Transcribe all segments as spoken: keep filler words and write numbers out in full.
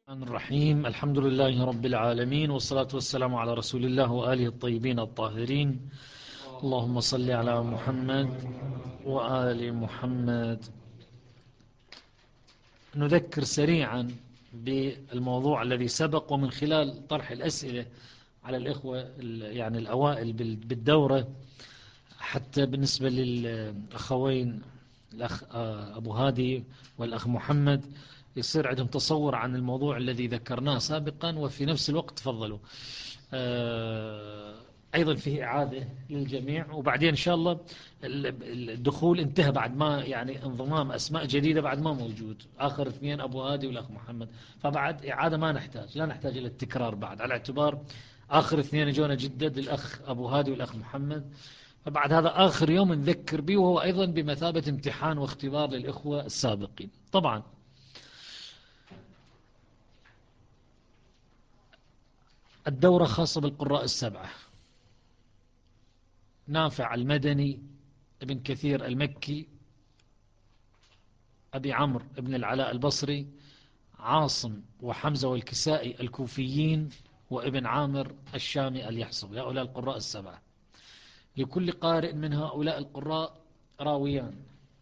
الرحمن الرحيم. الحمد لله رب العالمين، والصلاة والسلام على رسول الله وآله الطيبين الطاهرين. اللهم صل على محمد وآل محمد. نذكر سريعا بالموضوع الذي سبق، ومن خلال طرح الأسئلة على الإخوة يعني الأوائل بالدورة، حتى بالنسبة للأخوين الأخ أبو هادي والأخ محمد يصير عندهم تصور عن الموضوع الذي ذكرناه سابقا، وفي نفس الوقت تفضلوا أيضا فيه إعادة للجميع. وبعدين إن شاء الله الدخول انتهى بعد ما يعني انضمام أسماء جديدة بعد ما موجود، آخر اثنين أبو هادي والأخ محمد، فبعد إعادة ما نحتاج لا نحتاج إلى التكرار بعد، على اعتبار آخر اثنين جونا جدد للأخ أبو هادي والأخ محمد. فبعد هذا آخر يوم نذكر به، وهو أيضا بمثابة امتحان واختبار للإخوة السابقين. طبعا الدورة خاصة بالقراء السبعة: نافع المدني، ابن كثير المكي، أبي عمرو ابن العلاء البصري، عاصم وحمزة والكسائي الكوفيين، وابن عامر الشامي اليحصبي. هؤلاء القراء السبعة. لكل قارئ من هؤلاء القراء راويان،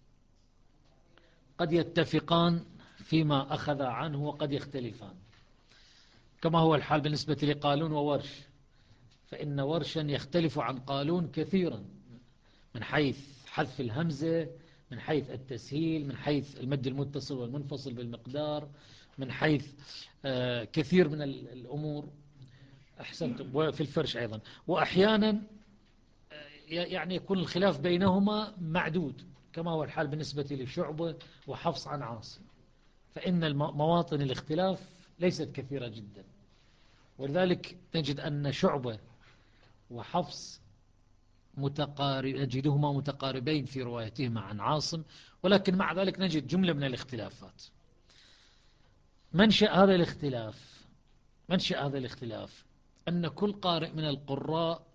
قد يتفقان فيما أخذ عنه وقد يختلفان، كما هو الحال بالنسبة لقالون وورش، فإن ورشا يختلف عن قالون كثيرا من حيث حذف الهمزة، من حيث التسهيل، من حيث المد المتصل والمنفصل بالمقدار، من حيث كثير من الأمور. أحسنتم. وفي الفرش أيضا. وأحيانا يعني يكون الخلاف بينهما معدود، كما هو الحال بالنسبة لشعبة وحفص عن عاصم، فإن مواطن الاختلاف ليست كثيرة جدا. ولذلك نجد أن شعبة وحفص متقارب نجدهما متقاربين في روايتهما عن عاصم، ولكن مع ذلك نجد جملة من الاختلافات. منشأ هذا الاختلاف منشأ هذا الاختلاف أن كل قارئ من القراء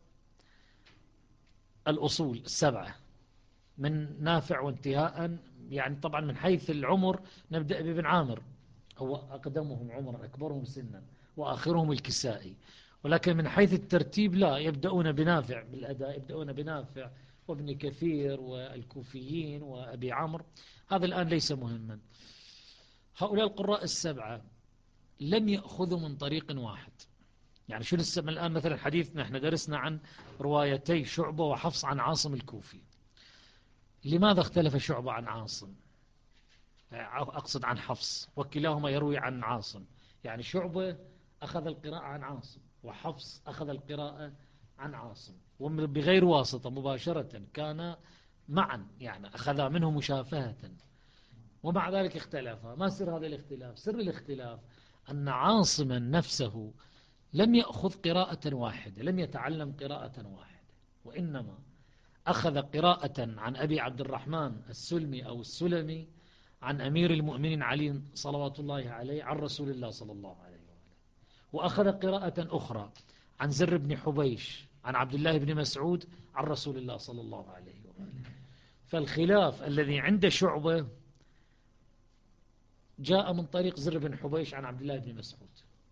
الأصول السبعة من نافع وانتهاء، يعني طبعا من حيث العمر نبدأ بابن عامر، هو أقدمهم عمرا أكبرهم سنا وآخرهم الكسائي، ولكن من حيث الترتيب لا، يبدأون بنافع بالأداء، يبدأون بنافع وابن كثير والكوفيين وأبي عمرو. هذا الآن ليس مهما. هؤلاء القراء السبعة لم يأخذوا من طريق واحد. يعني شو نسمع الآن مثلا حديثنا احنا درسنا عن روايتي شعبة وحفص عن عاصم الكوفي. لماذا اختلف شعبة عن عاصم؟ أقصد عن حفص، وكلاهما يروي عن عاصم. يعني شعبة أخذ القراءة عن عاصم، وحفص أخذ القراءة عن عاصم، وبغير واسطة مباشرة، كان معا يعني أخذا منه مشافهة، ومع ذلك اختلفا. ما سر هذا الاختلاف؟ سر الاختلاف أن عاصما نفسه لم يأخذ قراءة واحدة، لم يتعلم قراءة واحدة، وإنما أخذ قراءة عن أبي عبد الرحمن السلمي أو السلمي عن أمير المؤمنين علي صلوات الله عليه عن رسول الله صلى الله عليه وآله، وأخذ قراءة أخرى عن زر بن حبيش عن عبد الله بن مسعود عن رسول الله صلى الله عليه وآله. فالخلاف الذي عند شعبة جاء من طريق زر بن حبيش عن عبد الله بن مسعود،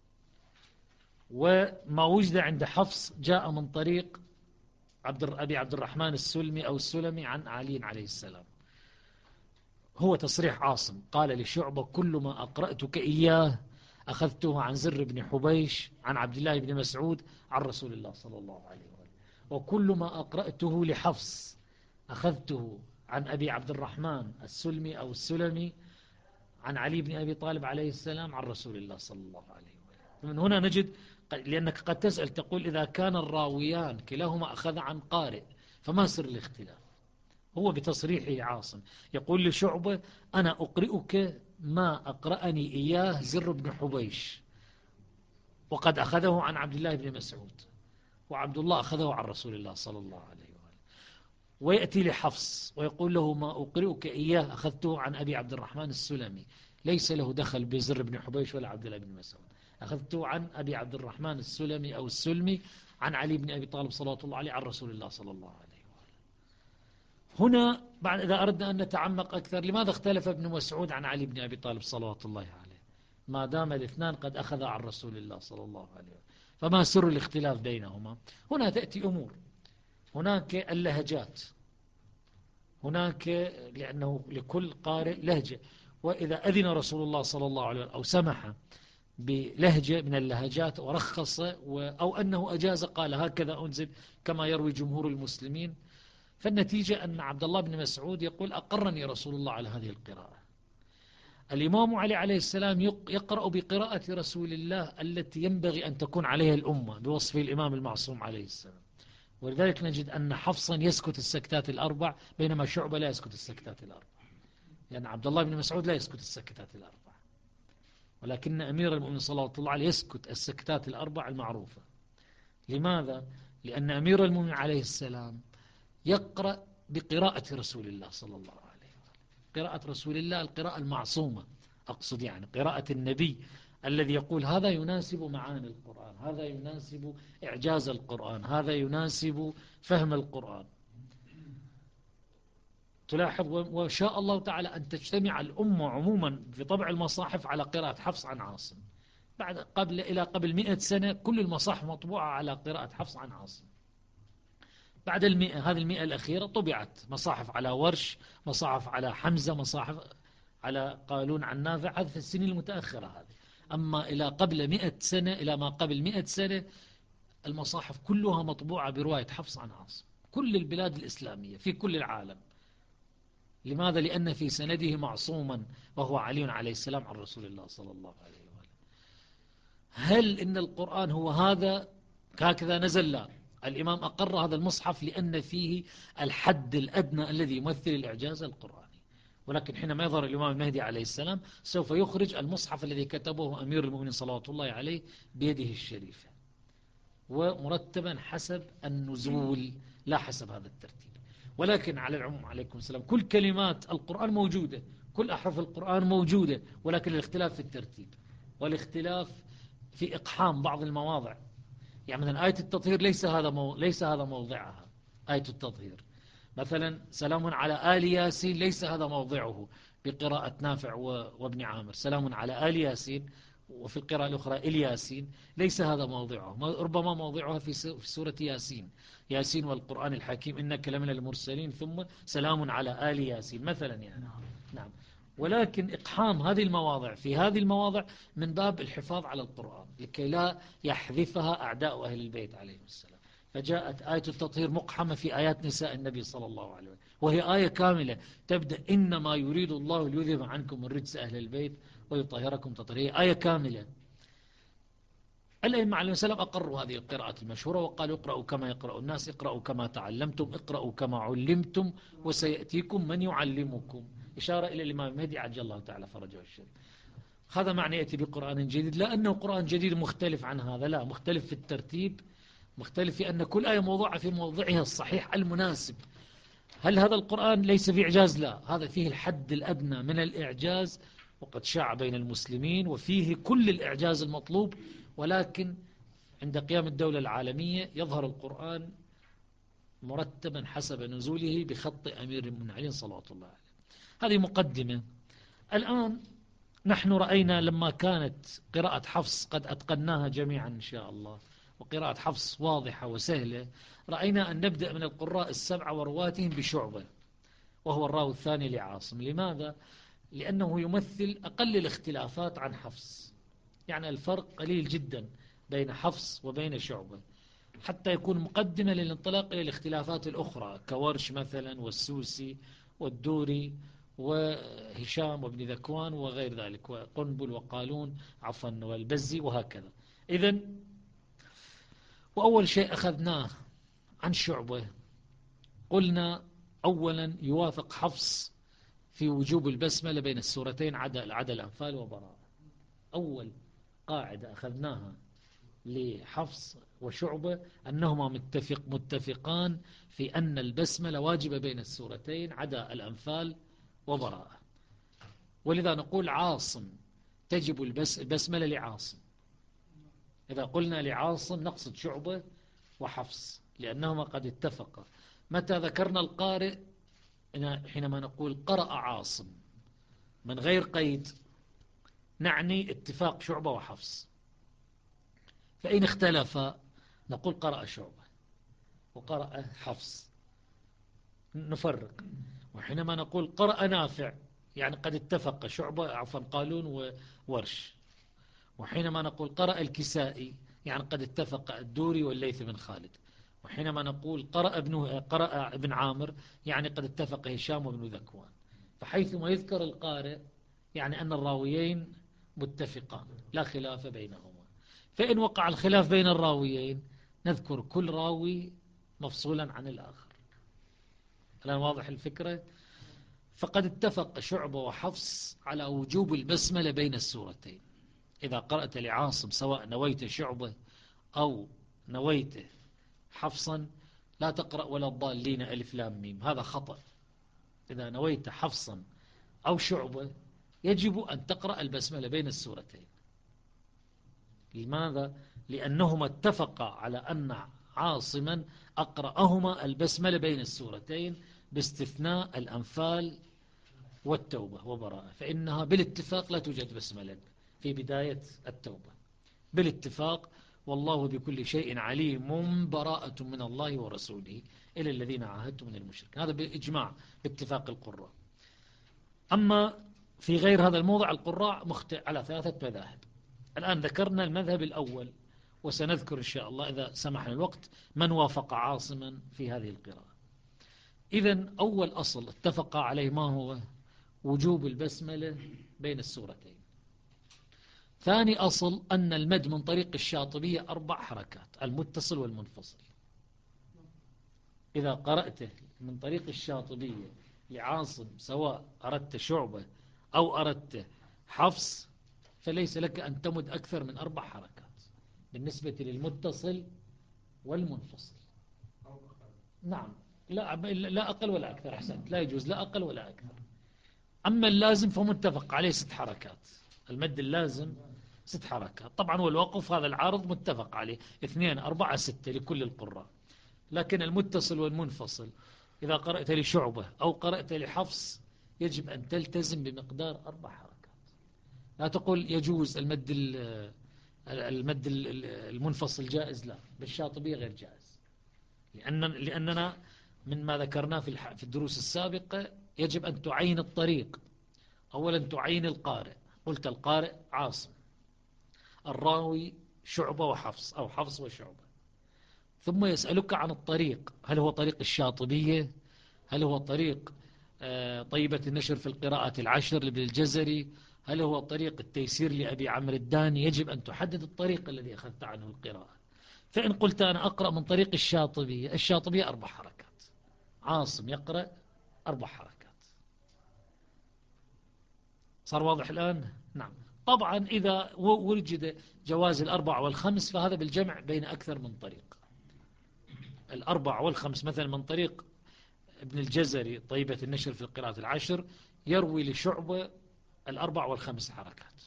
وما وجد عند حفص جاء من طريق عبد أبي عبد الرحمن السلمي أو السلمي عن علي عليه السلام. هو تصريح عاصم، قال لشعبة: كل ما أقرأتك إياه أخذته عن زر بن حبيش عن عبد الله بن مسعود عن رسول الله صلى الله عليه وآله، وكل ما أقرأته لحفص أخذته عن أبي عبد الرحمن السلمي أو السلمي عن علي بن أبي طالب عليه السلام عن رسول الله صلى الله عليه وآله. فمن هنا نجد، لأنك قد تسأل تقول إذا كان الراويان كلاهما أخذ عن قارئ فما سر الاختلاف؟ هو بتصريحه عاصم يقول لشعبة: أنا أقرئك ما أقرأني إياه زر بن حبيش، وقد أخذه عن عبد الله بن مسعود، وعبد الله أخذه عن رسول الله صلى الله عليه وآله. ويأتي لحفص ويقول له: ما أقرئك إياه أخذته عن أبي عبد الرحمن السلمي، ليس له دخل بزر بن حبيش ولا عبد الله بن مسعود، أخذته عن أبي عبد الرحمن السلمي أو السلمي عن علي بن أبي طالب صلى الله عليه عن رسول الله صلى الله عليه وآله. هنا بعد إذا أردنا أن نتعمق أكثر، لماذا اختلف ابن مسعود عن علي بن أبي طالب صلوات الله عليه؟ ما دام الاثنان قد أخذ عن رسول الله صلى الله عليه وسلم. فما سر الاختلاف بينهما؟ هنا تأتي أمور، هناك اللهجات، هناك لأنه لكل قارئ لهجة، وإذا أذن رسول الله صلى الله عليه وسلم أو سمح بلهجة من اللهجات ورخص أو أنه أجاز قال هكذا أنزل كما يروي جمهور المسلمين، فالنتيجة أن عبد الله بن مسعود يقول أقرني رسول الله على هذه القراءة. الإمام علي عليه السلام يقرأ بقراءة رسول الله التي ينبغي أن تكون عليها الأمة بوصف الإمام المعصوم عليه السلام، ولذلك نجد أن حفصا يسكت السكتات الأربع بينما شعبة لا يسكت السكتات الأربع، لأن يعني عبد الله بن مسعود لا يسكت السكتات الأربع، ولكن أمير المؤمنين صلى الله عليه يسكت السكتات الأربع المعروفة. لماذا؟ لأن أمير المؤمنين عليه السلام يقرأ بقراءة رسول الله صلى الله عليه وسلم، قراءة رسول الله القراءة المعصومة، أقصد يعني قراءة النبي الذي يقول هذا يناسب معاني القرآن، هذا يناسب إعجاز القرآن، هذا يناسب فهم القرآن. تلاحظ وشاء الله تعالى أن تجتمع الأمة عموما في طبع المصاحف على قراءة حفص عن عاصم. بعد قبل إلى قبل مئة سنة كل المصاحف مطبوعة على قراءة حفص عن عاصم. بعد المئة هذه المئة الأخيرة طبعت مصاحف على ورش، مصاحف على حمزة، مصاحف على قالون عن نافع، هذه في السنين المتأخرة هذه. أما إلى قبل مئة سنة، إلى ما قبل مئة سنة المصاحف كلها مطبوعة برواية حفص عن عاصم، كل البلاد الإسلامية في كل العالم. لماذا؟ لأن في سنده معصوما وهو علي عليه السلام عن رسول الله صلى الله عليه وسلم. هل إن القرآن هو هذا هكذا نزل؟ لا، الإمام أقر هذا المصحف لأن فيه الحد الأدنى الذي يمثل الإعجاز القرآني، ولكن حينما يظهر الإمام المهدي عليه السلام سوف يخرج المصحف الذي كتبه أمير المؤمنين صلوات الله عليه بيده الشريفة، ومرتبا حسب النزول لا حسب هذا الترتيب. ولكن على العموم عليكم السلام كل كلمات القرآن موجودة، كل أحرف القرآن موجودة، ولكن الاختلاف في الترتيب والاختلاف في إقحام بعض المواضع. يعني مثلا آية التطهير ليس هذا مو... ليس هذا موضعها. آية التطهير مثلا سلام على آل ياسين ليس هذا موضعه بقراءة نافع و... وابن عامر، سلام على آل ياسين، وفي القراءة الأخرى الياسين ليس هذا موضعه، ربما موضعها في سورة ياسين، ياسين والقرآن الحكيم إنك لمن المرسلين، ثم سلام على آل ياسين مثلا يعني. نعم. ولكن إقحام هذه المواضع في هذه المواضع من باب الحفاظ على القرآن لكي لا يحذفها أعداء أهل البيت عليهم السلام. فجاءت آية التطهير مقحمة في آيات نساء النبي صلى الله عليه وسلم، وهي آية كاملة تبدأ إنما يريد الله ليذهب عنكم الرجس أهل البيت ويطهركم تطهيرا، آية كاملة. الأئمة عليهم السلام أقروا هذه القراءة المشهورة وقالوا اقرأوا كما يقرأ الناس، اقرأوا كما تعلمتم، اقرأوا كما علمتم، وسيأتيكم من يعلمكم، إشارة إلى الإمام المهدي عجل الله تعالى فرجه الشريف. هذا معنى يأتي بقرآن جديد، لا أنه قرآن جديد مختلف عن هذا، لا، مختلف في الترتيب، مختلف في أن كل آية موضوعة في موضعها الصحيح المناسب. هل هذا القرآن ليس فيه إعجاز؟ لا، هذا فيه الحد الأدنى من الإعجاز وقد شاع بين المسلمين، وفيه كل الإعجاز المطلوب، ولكن عند قيام الدولة العالمية يظهر القرآن مرتبا حسب نزوله بخط أمير المؤمنين علي صلوات الله عليه. هذه مقدمة. الآن نحن رأينا لما كانت قراءة حفص قد أتقناها جميعا إن شاء الله، وقراءة حفص واضحة وسهلة، رأينا أن نبدأ من القراء السبعة ورواتهم بشعبة، وهو الراوي الثاني لعاصم. لماذا؟ لأنه يمثل أقل الاختلافات عن حفص، يعني الفرق قليل جدا بين حفص وبين شعبة، حتى يكون مقدمة للانطلاق إلى الاختلافات الأخرى كورش مثلا والسوسي والدوري وهشام وابن ذكوان وغير ذلك، وقنبل وقالون عفوا والبزي وهكذا. إذن وأول شيء أخذناه عن شعبة قلنا أولا يوافق حفص في وجوب البسملة بين السورتين عدا عدا الأنفال وبراءة. أول قاعدة أخذناها لحفص وشعبة أنهما متفق متفقان في أن البسملة واجبة بين السورتين عدا الأنفال وبراءة، ولذا نقول عاصم تجب البسملة لعاصم. إذا قلنا لعاصم نقصد شعبة وحفص لأنهما قد اتفقا. متى ذكرنا القارئ؟ حينما نقول قرأ عاصم من غير قيد، نعني اتفاق شعبة وحفص. فإن اختلف نقول قرأ شعبة وقرأ حفص، نفرق. وحينما نقول قرأ نافع يعني قد اتفق شعبة عفوا قالون وورش. وحينما نقول قرأ الكسائي يعني قد اتفق الدوري والليث بن خالد. وحينما نقول قرأ ابن, قرأ ابن عامر يعني قد اتفق هشام وابن ذكوان. فحيثما يذكر القارئ يعني أن الراويين متفقان لا خلاف بينهما. فإن وقع الخلاف بين الراويين نذكر كل راوي مفصولا عن الآخر. الآن واضح الفكرة؟ فقد اتفق شعبة وحفص على وجوب البسملة بين السورتين. إذا قرأت لعاصم سواء نويت شعبة أو نويت حفصا لا تقرأ ولا الضالين ألف لام ميم، هذا خطأ. إذا نويت حفصا أو شعبة يجب أن تقرأ البسملة بين السورتين. لماذا؟ لأنهما اتفقا على أن عاصما أقرأهما البسملة بين السورتين باستثناء الأنفال والتوبة وبراءة، فإنها بالاتفاق لا توجد بسملة في بداية التوبة بالاتفاق. والله بكل شيء عليم براءة من الله ورسوله إلى الذين عاهدتم من المشرك، هذا بإجماع باتفاق القراء. أما في غير هذا الموضع القراء مختلف على ثلاثة مذاهب. الآن ذكرنا المذهب الأول وسنذكر إن شاء الله إذا سمحنا الوقت من وافق عاصما في هذه القراءة. إذن أول أصل اتفق عليه ما هو؟ وجوب البسملة بين السورتين. ثاني أصل أن المد من طريق الشاطبية أربع حركات، المتصل والمنفصل. إذا قرأته من طريق الشاطبية لعاصم سواء أردت شعبة أو أردت حفص فليس لك أن تمد أكثر من أربع حركات بالنسبة للمتصل والمنفصل. نعم، لا لا أقل ولا أكثر. أحسنت، لا يجوز لا أقل ولا أكثر. أما اللازم فمتفق عليه ست حركات. المد اللازم ست حركات طبعا، والوقف هذا العارض متفق عليه اثنين أربعة ستة لكل القراء. لكن المتصل والمنفصل إذا قرأت لشعبة أو قرأت لحفص يجب أن تلتزم بمقدار أربع حركات. لا تقول يجوز المد المد المنفصل جائز، لا، بالشاطبية غير جائز. لأن لأننا من ما ذكرناه في في الدروس السابقة يجب أن تعين الطريق. أولا تعين القارئ، قلت القارئ عاصم، الراوي شعبة وحفص أو حفص وشعبة، ثم يسألك عن الطريق، هل هو طريق الشاطبية، هل هو طريق طيبة النشر في القراءة العشر لابن الجزري، هل هو طريق التيسير لأبي عمرو الداني. يجب أن تحدد الطريق الذي أخذت عنه القراءة. فإن قلت أنا أقرأ من طريق الشاطبية، الشاطبية أربع حركات، عاصم يقرأ أربع حركات. صار واضح الآن؟ نعم. طبعا إذا وجد جواز الأربع والخمس فهذا بالجمع بين أكثر من طريق. الأربع والخمس مثلا من طريق ابن الجزري طيبة النشر في القراءة العشر يروي لشعبة الأربع والخمس حركات،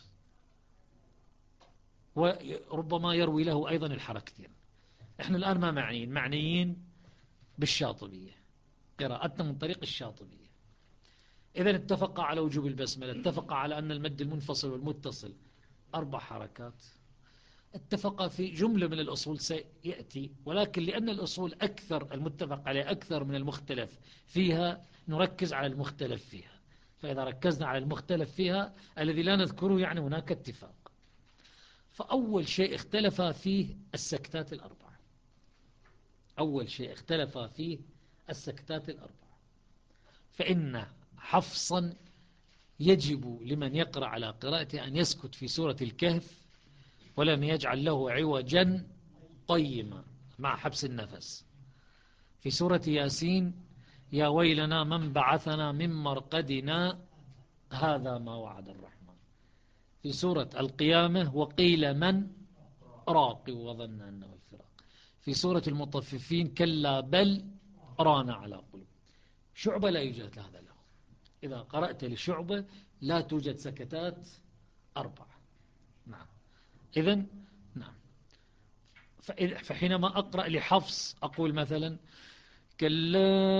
وربما يروي له أيضا الحركتين. احنا الآن ما معنيين معنيين بالشاطبية، قراءتنا من طريق الشاطبية. إذن اتفق على وجوب البسملة، اتفق على أن المد المنفصل والمتصل أربع حركات، اتفق في جملة من الأصول سيأتي، ولكن لأن الأصول أكثر المتفق عليه أكثر من المختلف فيها نركز على المختلف فيها. فإذا ركزنا على المختلف فيها الذي لا نذكره يعني هناك اتفاق. فأول شيء اختلف فيه السكتات الأربعة. أول شيء اختلف فيه السكتات الأربعة. فإن حفصا يجب لمن يقرأ على قراءته أن يسكت في سورة الكهف ولم يجعل له عوجا قيما مع حبس النفس. في سورة ياسين يا ويلنا من بعثنا من مرقدنا هذا ما وعد الرحمن. في سورة القيامة وقيل من راق وظن أنه الفراق. في سورة المطففين كلا بل ران على قلوب. شعبة لا يوجد هذا له. إذا قرأت لشعبة لا توجد سكتات أربعة. نعم. إذن نعم. فحينما أقرأ لحفص أقول مثلا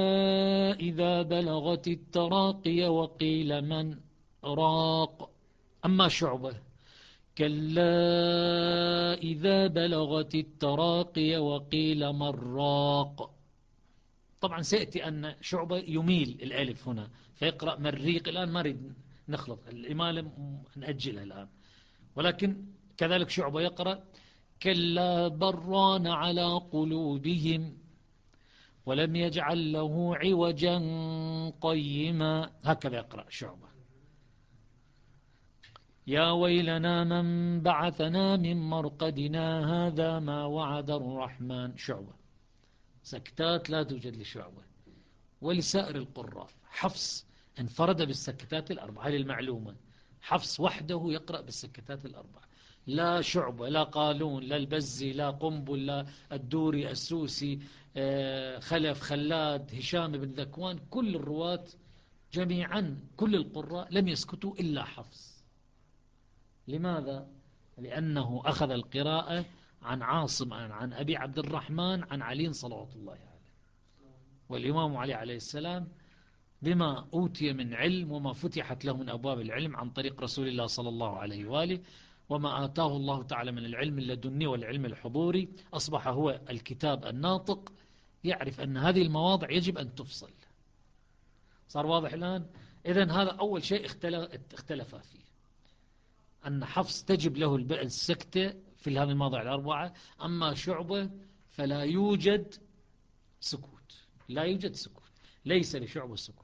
كلا إذا بلغت التراقي وقيل من راق أما شعبة كلا إذا بلغت التراقي وقيل مراق. طبعا سيأتي أن شعبة يميل الألف هنا فيقرأ مريق. الآن ما نريد نخلط الإمالة، نأجلها الآن. ولكن كذلك شعبة يقرأ كلا بران على قلوبهم ولم يجعل له عوجا قيما. هكذا يقرأ شعبة. يا ويلنا من بعثنا من مرقدنا هذا ما وعد الرحمن. شعبة. سكتات لا توجد لشعبة ولسائر القراء. حفص انفرد بالسكتات الأربعة. هذه المعلومة. حفص وحده يقرأ بالسكتات الأربعة، لا شعبة لا قالون لا البزي لا قنبل لا الدوري السوسي خلف خلاد هشام بن ذكوان. كل الرواة جميعا كل القراء لم يسكتوا إلا حفص. لماذا؟ لأنه أخذ القراءة عن عاصم عن أبي عبد الرحمن عن علي صلوات الله عليه. والإمام علي عليه السلام بما أوتي من علم وما فتحت له من أبواب العلم عن طريق رسول الله صلى الله عليه وآله وما آتاه الله تعالى من العلم اللدني والعلم الحضوري، أصبح هو الكتاب الناطق يعرف أن هذه المواضع يجب أن تفصل. صار واضح الآن؟ إذن هذا أول شيء اختلف فيه، أن حفص تجب له السكتة في هذه المواضع الأربعة. أما شعبة فلا يوجد سكوت، لا يوجد سكوت، ليس لشعبة سكوت.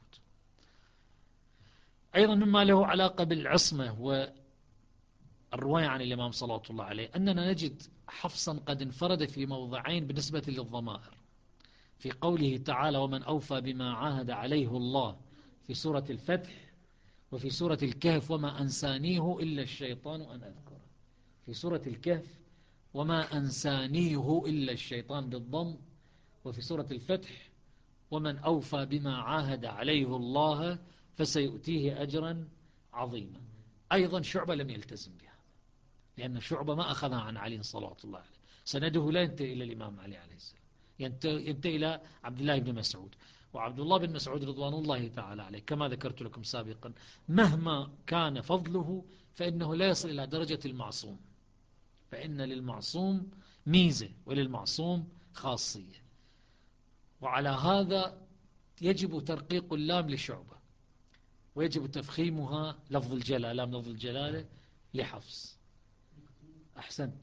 أيضا مما له علاقة بالعصمة والرواية عن الإمام صلى الله عليه أننا نجد حفصا قد انفرد في موضعين بالنسبة للضمائر، في قوله تعالى ومن أوفى بما عاهد عليه الله في سورة الفتح، وفي سورة الكهف وما أنسانيه إلا الشيطان أن أذكره. في سورة الكهف وما أنسانيه إلا الشيطان بالضم، وفي سورة الفتح ومن أوفى بما عاهد عليه الله فسيؤتيه أجرا عظيما. أيضا شعبة لم يلتزم بها، لأن شعبة ما أخذها عن علي صلى الله عليه. سنده لا ينتهي إلى الإمام علي عليه السلام، ينتهي إلى عبد الله بن مسعود. وعبد الله بن مسعود رضوان الله تعالى عليه كما ذكرت لكم سابقا مهما كان فضله فإنه لا يصل إلى درجة المعصوم، فإن للمعصوم ميزة وللمعصوم خاصية. وعلى هذا يجب ترقيق اللام لشعبة، ويجب تفخيمها لفظ الجلالة لام لفظ الجلالة لحفص. أحسنت.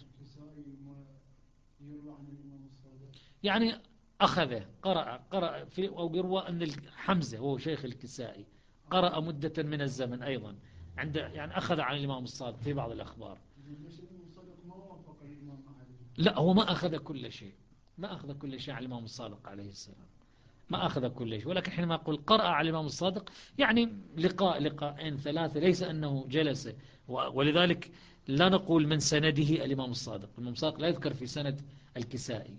يعني أخذ قرأ قرأ في أو يروى أن حمزة هو شيخ الكسائي قرأ مدة من الزمن أيضا عند يعني أخذ عن الإمام الصادق في بعض الأخبار. لا هو ما أخذ كل شيء، ما أخذ كل شيء عن الإمام الصادق عليه السلام، ما أخذ كل شيء. ولكن حينما أقول قرأ على الإمام الصادق يعني لقاء لقاءين ثلاثة، ليس أنه جلس. ولذلك لا نقول من سنده الإمام الصادق. الإمام الصادق لا يذكر في سند الكسائي.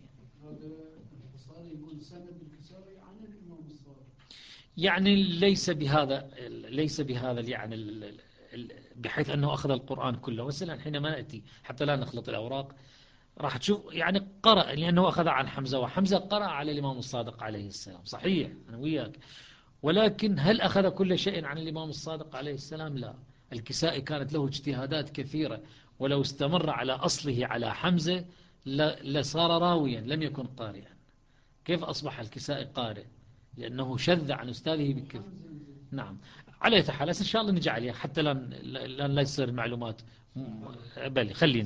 يعني ليس بهذا ليس بهذا يعني بحيث أنه أخذ القرآن كله. مثلا حينما نأتي حتى لا نخلط الأوراق راح تشوف يعني قرأ، لأنه أخذ عن حمزة، وحمزة قرأ على الإمام الصادق عليه السلام صحيح أنا وياك. ولكن هل أخذ كل شيء عن الإمام الصادق عليه السلام؟ لا. الكسائي كانت له اجتهادات كثيرة، ولو استمر على أصله على حمزة لصار راويا لم يكن قارئا. كيف أصبح الكسائي قارئ؟ لأنه شذ عن أستاذه بكثير. نعم على أي حال إن شاء الله نجي عليها حتى لا لا يصير المعلومات بل خلينا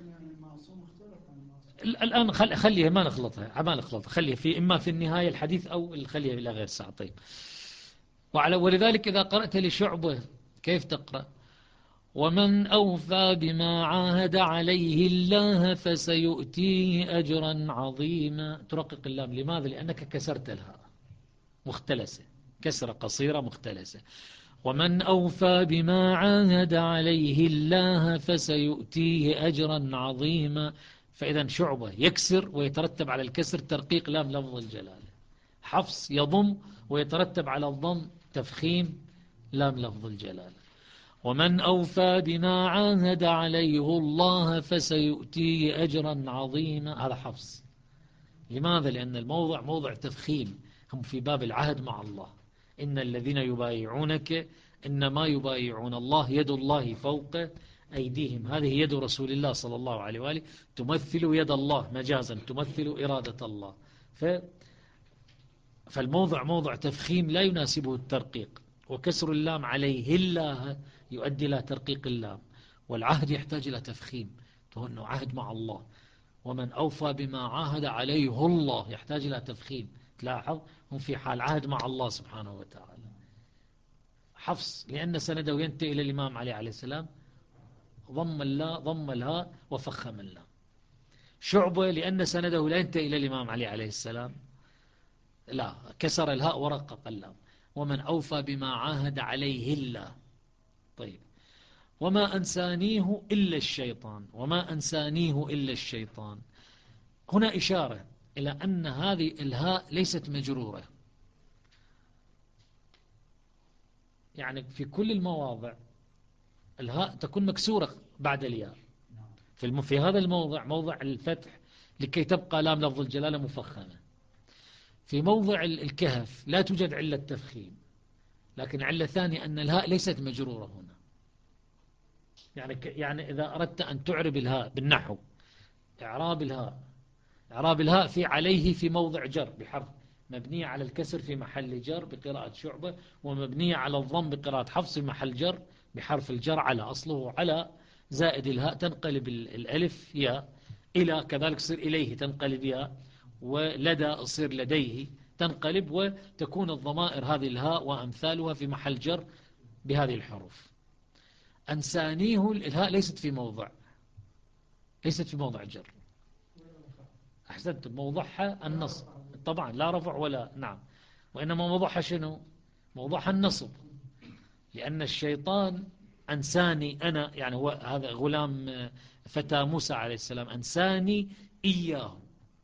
الآن خل خليها ما نخلطها ما نخلطها خليها في إما في النهاية الحديث أو خليها إلى غير ساعة. طيب. وعلى ولذلك إذا قرأت لشعبة كيف تقرأ؟ ومن أوفى بما عاهد عليه الله فسيؤتيه أجرا عظيما. ترقق اللام. لماذا؟ لأنك كسرت الهاء مختلسة، كسرة قصيرة مختلسة. ومن أوفى بما عاهد عليه الله فسيؤتيه أجرا عظيما. فإذا شعبة يكسر ويترتب على الكسر ترقيق لام لفظ الجلالة. حفص يضم ويترتب على الضم تفخيم لام لفظ الجلالة. ومن أوفى بما عاهد عليه الله فسيؤتيه أجرا عظيما. هذا حفص. لماذا؟ لأن الموضع موضع تفخيم، هم في باب العهد مع الله. إن الذين يبايعونك إنما يبايعون الله يد الله فوق أيديهم. هذه يد رسول الله صلى الله عليه وآله تمثل يد الله مجازا، تمثل إرادة الله. ف فالموضع موضع تفخيم لا يناسبه الترقيق، وكسر اللام عليه الله يؤدي إلى ترقيق اللام، والعهد يحتاج إلى تفخيم، فهو عهد مع الله. ومن أوفى بما عاهد عليه الله يحتاج إلى تفخيم. تلاحظ هم في حال عهد مع الله سبحانه وتعالى. حفص لأن سنده ينتهي إلى الإمام علي عليه السلام ضم اللا ضم الهاء وفخم اللام. شعبة لأن سنده لا ينتهي إلى الإمام علي عليه السلام لا كسر الهاء ورقق اللام. ومن أوفى بما عاهد عليه الله. طيب وما أنسانيه إلا الشيطان. وما أنسانيه إلا الشيطان، هنا إشارة إلى أن هذه الهاء ليست مجرورة، يعني في كل المواضع الهاء تكون مكسورة بعد الياء. في, الم... في هذا الموضع موضع الفتح لكي تبقى لام لفظ الجلالة مفخمة. في موضع الكهف لا توجد علة تفخيم، لكن علة ثانية أن الهاء ليست مجرورة هنا. يعني ك... يعني إذا أردت أن تعرب الهاء بالنحو، إعراب الهاء إعراب الهاء في عليه في موضع جر بحرف مبنية على الكسر في محل جر بقراءة شعبة، ومبنية على الضم بقراءة حفص في محل جر بحرف الجر على، أصله على زائد الهاء تنقلب الألف ياء، إلى كذلك تصير إليه تنقلب ياء، ولدى تصير لديه تنقلب، وتكون الضمائر هذه الهاء وأمثالها في محل جر بهذه الحروف. أنسانيه الهاء ليست في موضع ليست في موضع جر. أحسنت، موضعها النصب طبعا، لا رفع ولا نعم، وإنما موضعها شنو؟ موضعها النصب، لأن الشيطان أنساني أنا، يعني هو هذا غلام فتى موسى عليه السلام أنساني إياه.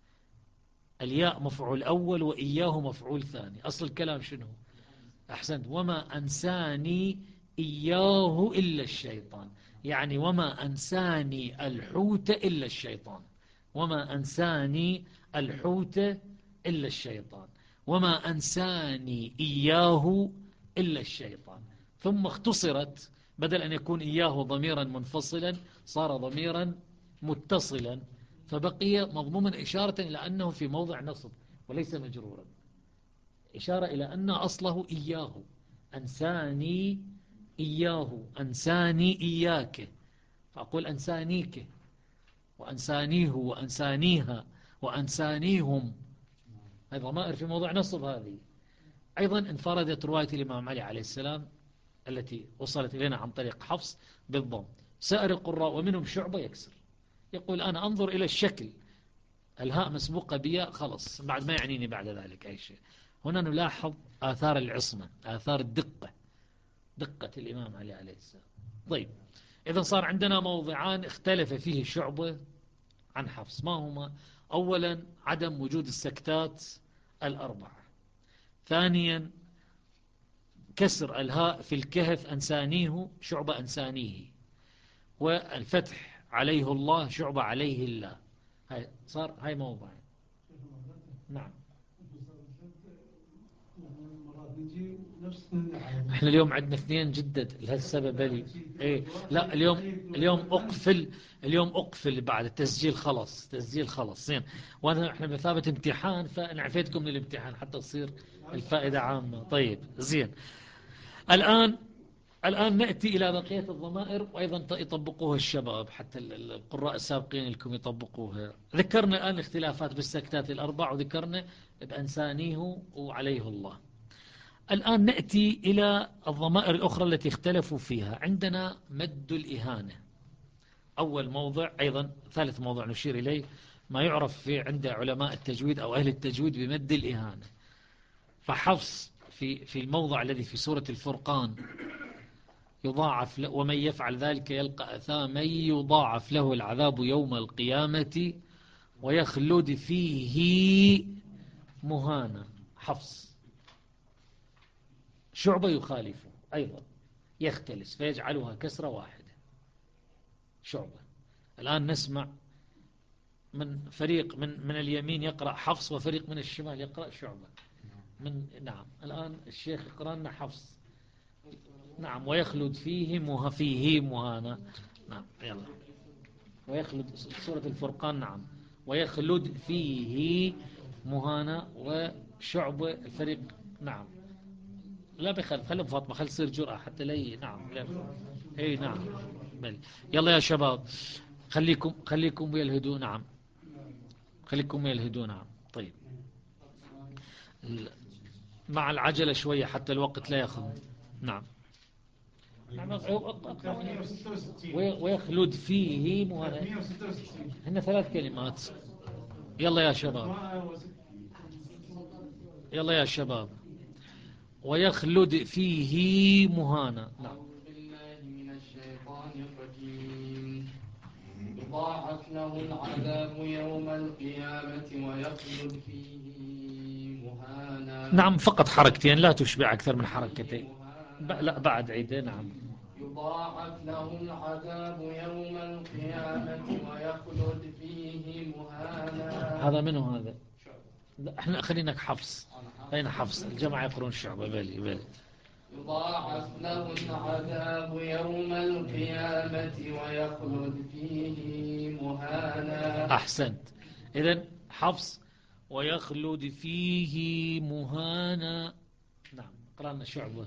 الياء مفعول أول وإياه مفعول ثاني. أصل الكلام شنو؟ أحسنت، وما أنساني إياه إلا الشيطان، يعني وما أنساني الحوت إلا الشيطان. وما أنساني الحوت إلا الشيطان، وما أنساني إياه إلا الشيطان. ثم اختصرت، بدل أن يكون إياه ضميرا منفصلا صار ضميرا متصلا، فبقي مضموما إشارة إلى أنه في موضع نصب وليس مجرورا، إشارة إلى أن أصله إياه. أنساني إياه، أنساني إياك، فأقول أنسانيك وأنسانيه وأنسانيها وأنسانيهم، هذه ضمائر في موضع نصب. هذه أيضا انفردت رواية الإمام علي عليه السلام التي وصلت إلينا عن طريق حفص بالضم. سائر القراء ومنهم شعبة يكسر، يقول أنا أنظر إلى الشكل، الهاء مسبوقة بياء خلص، بعد ما يعنيني بعد ذلك أي شيء. هنا نلاحظ آثار العصمة، آثار الدقة، دقة الإمام علي عليه السلام. طيب إذا صار عندنا موضعان اختلف فيه شعبة عن حفص، ما هما؟ أولا عدم وجود السكتات الأربعة، ثانيا كسر الهاء في الكهف أنسانيه شعبة أنسانيه، والفتح عليه الله شعبة عليه الله. هاي صار هاي موضع. نعم احنا اليوم عندنا اثنين جدد لهالسبب لي. ايه لا اليوم اليوم اقفل اليوم اقفل بعد التسجيل خلص، تسجيل خلص زين، وانا احنا بمثابة امتحان فانا عفيتكم من الامتحان حتى تصير الفائدة عامة. طيب زين، الآن الآن نأتي إلى بقية الضمائر، وأيضا يطبقوها الشباب، حتى القراء السابقين لكم يطبقوها. ذكرنا الآن الاختلافات بالسكتات الأربع، وذكرنا بأنسانيه وعليه الله. الآن نأتي إلى الضمائر الأخرى التي اختلفوا فيها. عندنا مد الإهانة، أول موضع، أيضا ثالث موضع نشير إليه، ما يعرف في عند علماء التجويد أو أهل التجويد بمد الإهانة. فحفص في في الموضع الذي في سورة الفرقان يضاعف له، ومن يفعل ذلك يلقى أثاما يضاعف له العذاب يوم القيامة ويخلد فيه مهانا. حفص. شعبة يخالفه أيضا، يختلس فيجعلها كسرة واحدة. شعبة. الآن نسمع من فريق من من اليمين يقرأ حفص، وفريق من الشمال يقرأ شعبة. من نعم الآن الشيخ يقرأ لنا حفص. نعم ويخلد فيه مه فيه مهانا. نعم يلا ويخلد سورة الفرقان. نعم ويخلد فيه مهانا وشعب الفريق. نعم لا بخل خلي فاطمة خل تصير جرأة حتى لا. نعم لا. اي نعم بل. يلا يا شباب خليكم خليكم ويا الهدوء. نعم خليكم ويا الهدوء. نعم طيب مع العجلة شوية حتى الوقت لا ياخذ. نعم ويخلد فيه مهانا. هن ثلاث كلمات. يلا يا شباب يلا يا شباب ويخلد فيه مهانا. نعم يضاعف له العذاب يوم القيامة ويخلد فيه مهانا. نعم فقط حركتين لا تشبع أكثر من حركتين. لا بعد عيدة. نعم يضاعف له العذاب يوم القيامة ويخلد فيه مهانا. هذا منه هذا. احنا خلينا حفص خلينا حفص الجماعة يقرون الشعبة. بالي بالي يضاعف له العذاب يوم القيامة ويخلد فيه مهانا. أحسنت. إذن حفص ويخلد فيه مهانا. نعم قرأنا شعبة.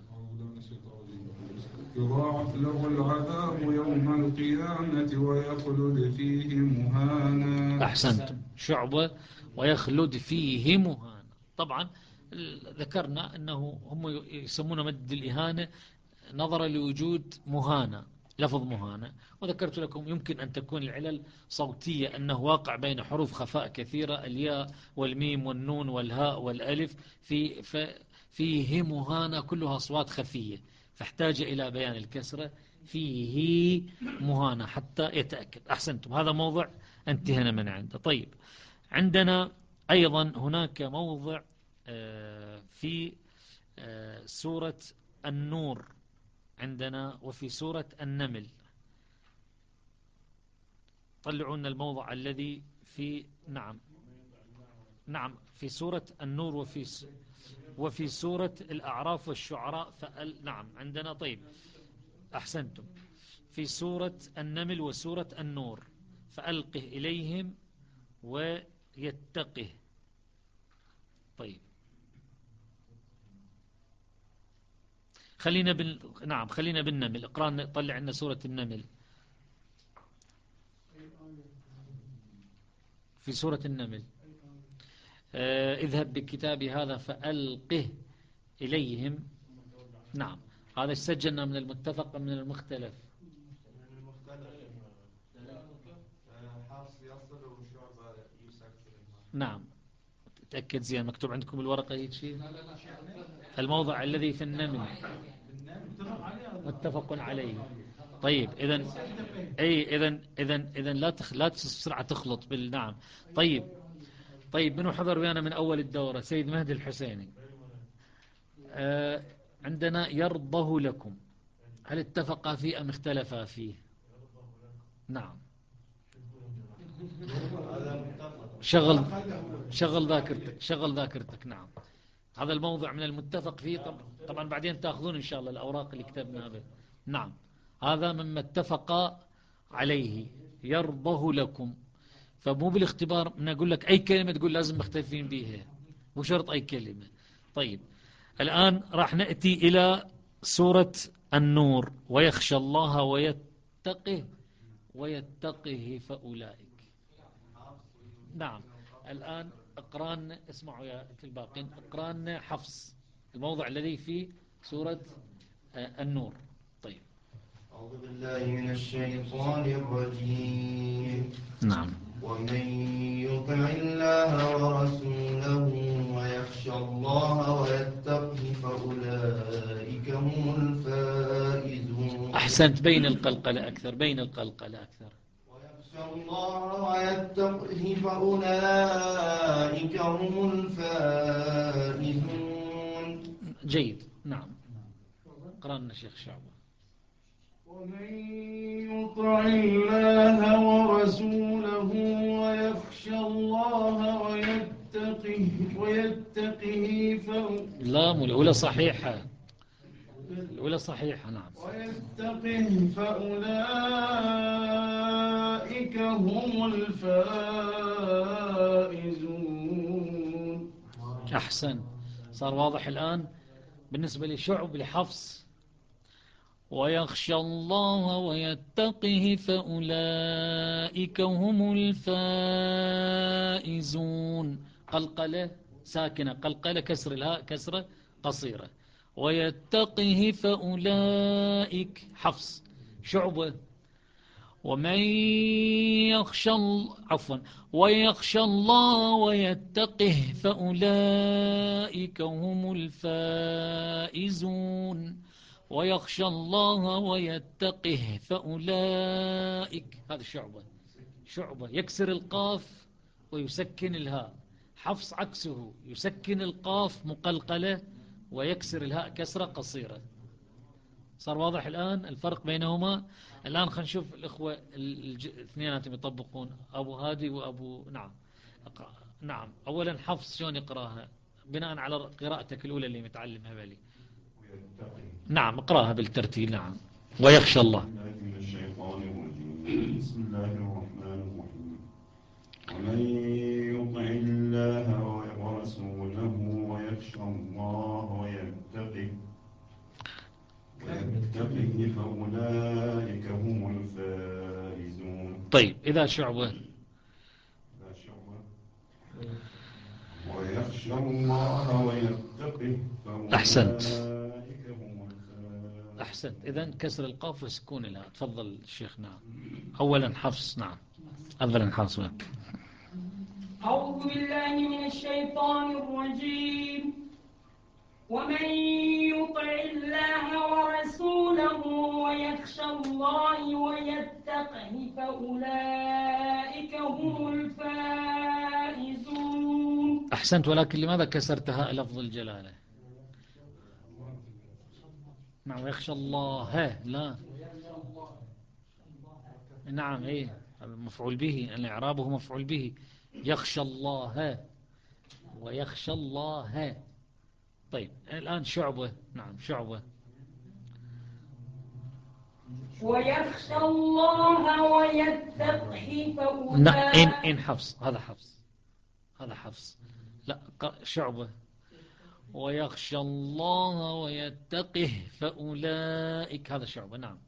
يضاعف له العذاب يوم القيامة ويخلد فيه مهانا. أحسنت. شعبة ويخلد فيه مهانا. طبعا ذكرنا أنه هم يسمون مد الإهانة نظرا لوجود مهانة لفظ مهانة. وذكرت لكم يمكن أن تكون العلل صوتية أنه واقع بين حروف خفاء كثيرة الياء والميم والنون والهاء والألف في فيه مهانة كلها أصوات خفية فاحتاج إلى بيان الكسرة فيه مهانة حتى يتأكد. أحسنتم. هذا موضع انتهينا من عنده. طيب عندنا أيضا هناك موضع في سورة النور عندنا وفي سورة النمل. طلعون الموضع الذي في. نعم نعم في سورة النور وفي وفي سورة الأعراف والشعراء فأل. نعم عندنا. طيب أحسنتم. في سورة النمل وسورة النور فألقه إليهم ويتقه. طيب خلينا بال... نعم خلينا بالنمل. اقرأ طلع عنا سورة النمل. في سورة النمل آه اذهب بكتابي هذا فألقه إليهم. نعم هذا سجلنا من المتفق من المختلف. نعم تأكد زين مكتوب عندكم الورقة هيك شيء. الموضع الذي في النمل متفق عليه. طيب إذن أي إذن إذن إذن لا تخ لا بسرعة تخلط بالنعم. طيب طيب منو حضر ويانا من أول الدورة؟ سيد مهدي الحسيني. آه عندنا يرضه لكم. هل اتفقا فيه أم اختلفا فيه؟ نعم شغل شغل ذاكرتك شغل ذاكرتك. نعم هذا الموضع من المتفق فيه. طبعا بعدين تأخذون إن شاء الله الأوراق اللي كتبنا به. نعم هذا مما اتفق عليه يرضه لكم. فمو بالاختبار من أقول لك أي كلمة تقول لازم مختلفين بيها مو شرط أي كلمة. طيب الآن راح نأتي إلى سورة النور ويخشى الله ويتقه ويتقه فأولئك. نعم الآن اقرأنا اسمعوا يا في الباقين اقرأنا حفص الموضع الذي في سورة النور. طيب أعوذ بالله من الشيطان الرجيم. نعم ومن يطع الله ورسوله ويخشى الله ويتقه فأولئك هم الفائزون. أحسنت. بين القلقلة أكثر بين القلقلة أكثر. ويخشى الله ويتقه فأولئك هم الفائزون. جيد. نعم قرأنا شيخ شعبة. ومن يطع الله ورسوله ويخشى الله ويتقه ويتقه فأولئك. لا مو الأولى صحيحة. الأولى صحيحة. نعم. ويتقه فأولئك هم الفائزون. أحسن، صار واضح الآن بالنسبة لشعب لحفص. ويخشى الله ويتقه فأولئك هم الفائزون. قلقلة ساكنة، قلقلة كسر الهاء كسرة قصيرة. ويتقه فأولئك حفص. شعبة ومن يخشى عفوا ويخشى الله ويتقه فأولئك هم الفائزون. ويخشى الله ويتقه فأولئك. هذا شعبة. شعبة يكسر القاف ويسكن الهاء. حفص عكسه، يسكن القاف مقلقلة ويكسر الهاء كسرة قصيرة. صار واضح الآن الفرق بينهما. الآن خلينا نشوف الإخوة الاثنيناتهم يطبقون، أبو هادي وأبو نعم. نعم، أولا حفص شلون يقراها بناء على قراءتك الأولى اللي متعلمها بالي. نعم، اقراها بالترتيل. نعم. ويخشى الله. من الشيطان الرجيم. بسم الله الرحمن الرحيم. ومن يطع الله ورسوله ويخشى الله ويتقه ويتقه فأولئك هم الفائزون. طيب إذا شعبة. إذا شعبة ويخشى الله ويتقه فأولئك أحسنت. هم الفائزون. أحسنت. إذن كسر القاف وسكون لها. تفضل الشيخ. نعم. أولا حفص. نعم. أولا حفص. أعوذ بالله من الشيطان الرجيم. ومن يطع الله ورسوله ويخشى الله ويتقه فأولئك هم الفائزون. أحسنت. ولكن لماذا كسرتها لفظ الجلالة؟ نعم. ويخشى الله. لا. نعم. إيه مفعول به، الإعراب هو مفعول به. يخشى الله ويخشى الله. طيب الآن شعبة. نعم. شعبة ويخشى الله ويتقه فأولئك. نعم. إن إن حفص. هذا حفص. هذا حفص. لا، شعبة. ويخشى الله ويتقه فأولئك. هذا شعبة. نعم.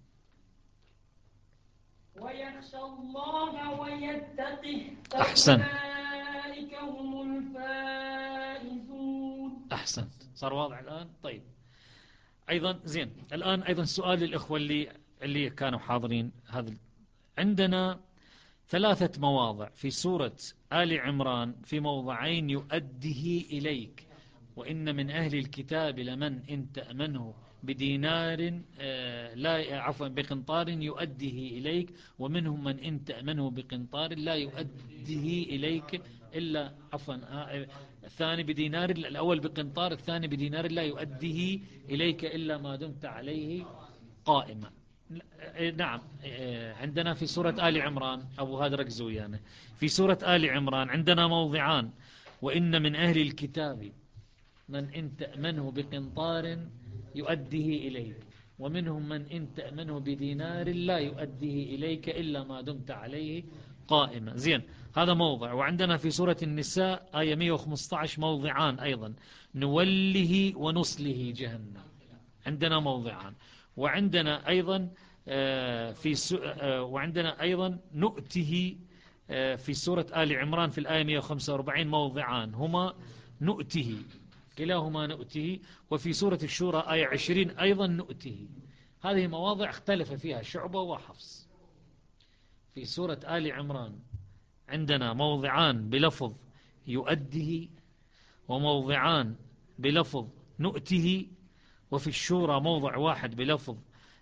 ويخشى الله ويتقه أحسن. فأولئك هم الفائزون. أحسنت. صار واضح الآن. طيب أيضا زين. الآن أيضا سؤال للإخوة اللي اللي كانوا حاضرين. هذا عندنا ثلاثة مواضع في سورة آل عمران، في موضعين يؤديه إليك. وإن من أهل الكتاب لمن إن تأمنه بدينار آه لا عفوا بقنطار يؤديه إليك، ومنهم من إن تأمنه بقنطار لا يؤديه إليك إلا عفوا آه الثاني بدينار، الأول بقنطار، الثاني بدينار لا يؤديه إليك إلا ما دمت عليه قائما. نعم. عندنا في سورة آل عمران، أبو هذا ركزوا يعني، في سورة آل عمران عندنا موضعان. وإن من أهل الكتاب من إن تأمنه بقنطار يؤديه إليك، ومنهم من إن تأمنه بدينار لا يؤديه إليك إلا ما دمت عليه قائما. زين، هذا موضع. وعندنا في سورة النساء آية مئة وخمسة عشر موضعان أيضا، نوله ونصله جهنم. عندنا موضعان. وعندنا أيضا في وعندنا أيضا نؤته في سورة آل عمران في الآية مئة وخمسة وأربعين موضعان، هما نؤته، كلاهما نؤته. وفي سورة الشورى آية عشرين أيضا نؤته. هذه مواضع اختلف فيها شعبة وحفص. في سورة آل عمران عندنا موضعان بلفظ يؤده، وموضعان بلفظ نؤته. وفي الشورى موضع واحد بلفظ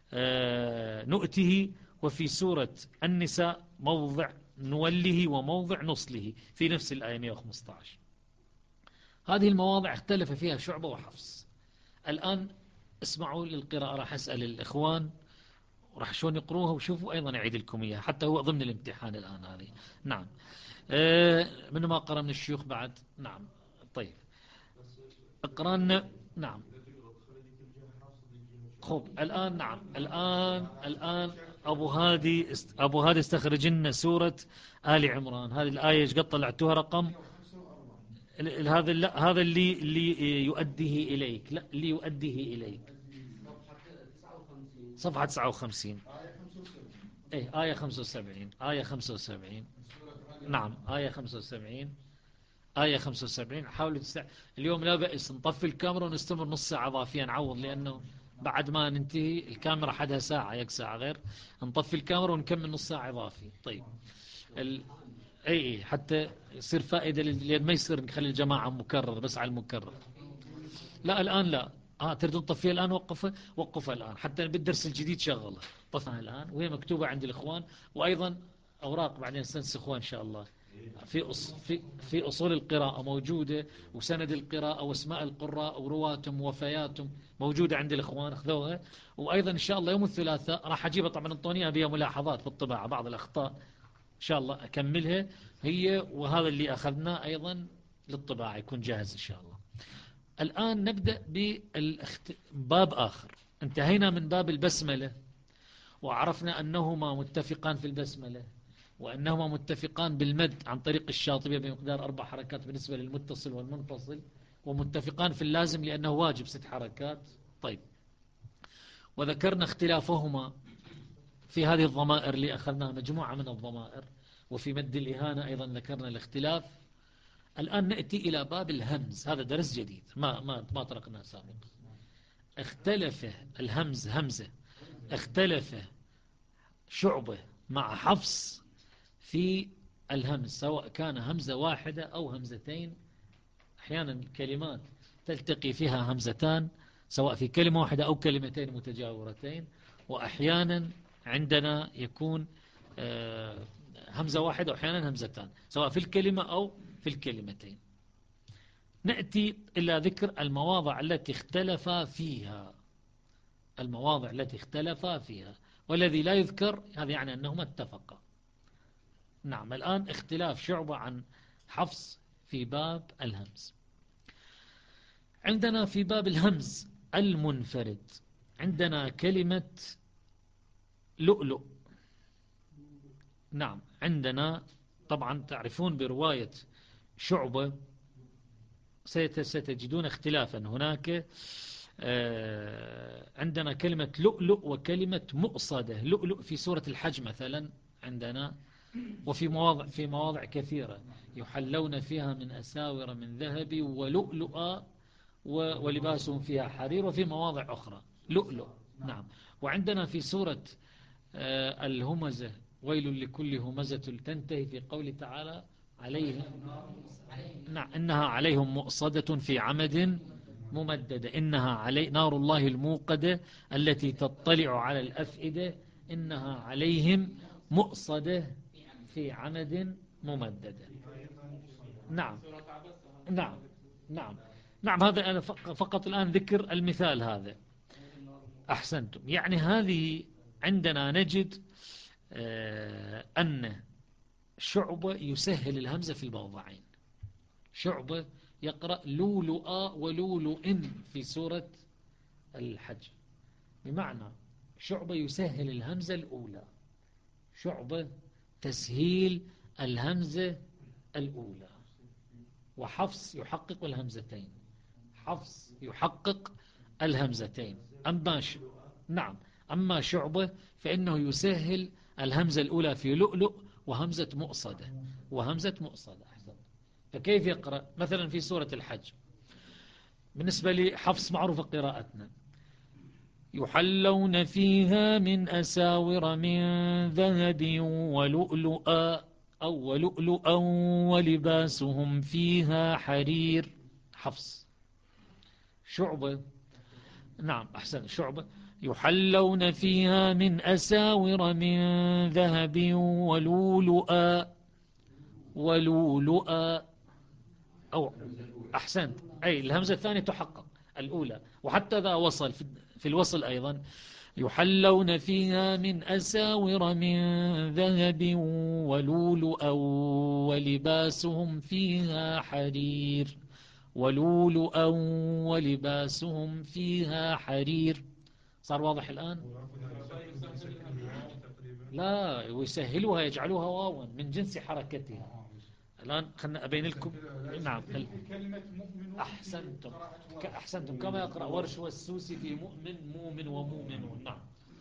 نؤته. وفي سورة النساء موضع نوله وموضع نصله في نفس الآية مئة وخمسة عشر. هذه المواضع اختلف فيها شعبة وحفص. الآن اسمعوا للقراءة، راح أسأل الإخوان وراح شلون يقروها، وشوفوا أيضا أعيد لكم إياها حتى هو ضمن الامتحان الآن هذه. نعم. أه من ما قرأ من الشيوخ بعد؟ نعم. طيب اقرأنا. نعم. خب الآن نعم الآن الآن أبو هادي است أبو هادي استخرج لنا سورة آل عمران. هذه الآية ايش قد طلعتوها رقم ال- هذا لا هذا اللي اللي يؤديه إليك لا اللي يؤديه إليك صفحة تسعة وخمسين ايه آية خمسة وسبعين آية خمسة وسبعين نعم آية خمسة وسبعين آية خمسة وسبعين. حاولوا تستع... اليوم لا بأس نطفي الكاميرا ونستمر نص ساعة إضافية نعوض، لأنه بعد ما ننتهي الكاميرا حدها ساعة يك ساعة غير نطفي الكاميرا ونكمل نص ساعة إضافي. طيب ال... أي أي حتى يصير فائدة لأن ما يصير نخلي الجماعة مكرر بس على المكرر. لا الآن لا آه تريدون تطفيها الآن وقفها وقفها الآن حتى بالدرس الجديد شغلها طفها الآن وهي مكتوبة عند الإخوان، وأيضا أوراق بعدين سنسخوها إن شاء الله. في أص... في في أصول القراءة موجودة، وسند القراءة واسماء القراء ورواتهم ووفياتهم موجودة عند الإخوان أخذوها. وأيضا إن شاء الله يوم الثلاثاء راح أجيبها طبعا انطونيها بها ملاحظات في الطباعة بعض الأخطاء إن شاء الله أكملها هي، وهذا اللي أخذناه أيضا للطباعة يكون جاهز إن شاء الله. الآن نبدأ بباب آخر. انتهينا من باب البسملة وعرفنا أنهما متفقان في البسملة وأنهما متفقان بالمد عن طريق الشاطبية بمقدار أربع حركات بالنسبة للمتصل والمنفصل، ومتفقان في اللازم لأنه واجب ست حركات. طيب وذكرنا اختلافهما في هذه الضمائر اللي أخذناها مجموعة من الضمائر، وفي مد الإهانة أيضا ذكرنا الاختلاف. الآن نأتي إلى باب الهمز، هذا درس جديد ما ما ما طرقناه سابقا. اختلف الهمز همزة اختلف شعبة مع حفص في الهمز، سواء كان همزة واحدة أو همزتين. أحيانا كلمات تلتقي فيها همزتان سواء في كلمة واحدة أو كلمتين متجاورتين، وأحيانا عندنا يكون همزة واحدة وأحيانا همزتان سواء في الكلمة أو في الكلمتين. نأتي إلى ذكر المواضع التي اختلف فيها المواضع التي اختلف فيها والذي لا يذكر هذا يعني أنهما اتفقا. نعم الآن اختلاف شعبة عن حفص في باب الهمز. عندنا في باب الهمز المنفرد عندنا كلمة لؤلؤ. نعم عندنا طبعا تعرفون برواية شعبة ستجدون اختلافا هناك. عندنا كلمة لؤلؤ وكلمة مؤصدة. لؤلؤ في سورة الحج مثلا عندنا، وفي مواضع في مواضع كثيرة يحلون فيها من أساور من ذهب ولؤلؤا ولباسهم فيها حرير، وفي مواضع أخرى لؤلؤ. نعم وعندنا في سورة الهمزة ويل لكل همزة تنتهي في قول تعالى عليهم نعم إنها عليهم مؤصدة في عمد ممددة. إنها علي نار الله الموقدة التي تطلع على الأفئدة إنها عليهم مؤصدة في عمد ممددة. نعم نعم نعم نعم هذا أنا فقط الآن ذكر المثال هذا. أحسنتم. يعني هذه عندنا نجد أن شعبة يسهل الهمزة في الموضعين. شعبة يقرأ لولؤا ولولؤ في سورة الحج، بمعنى شعبة يسهل الهمزة الأولى. شعبة تسهيل الهمزة الأولى، وحفص يحقق الهمزتين. حفص يحقق الهمزتين. أما ش... نعم أما شعبة فإنه يسهل الهمزة الأولى في لؤلؤ وهمزة مؤصدة وهمزة مؤصدة. أحسن. فكيف يقرأ مثلا في سورة الحج؟ بالنسبة لحفص معروفة قراءتنا يحلون فيها من أساور من ذهب ولؤلؤا أو ولؤلؤا ولباسهم فيها حرير. حفص. شعبة نعم أحسن شعبة يحلون فيها من أساور من ذهب ولؤلؤا ولؤلؤا أو أحسنت أي الهمزة الثانية تحقق الأولى، وحتى ذا وصل في الوصل أيضا يحلون فيها من أساور من ذهب ولؤلؤا ولباسهم فيها حرير ولؤلؤا ولباسهم فيها حرير. صار واضح الآن؟ لا، ويسهلوها يجعلوها واوا من جنس حركتها. الآن خلنا أبين لكم. نعم أحسنتم أحسنتم كما يقرأ ورش والسوسي في مؤمن مؤمن ومؤمنون. نعم.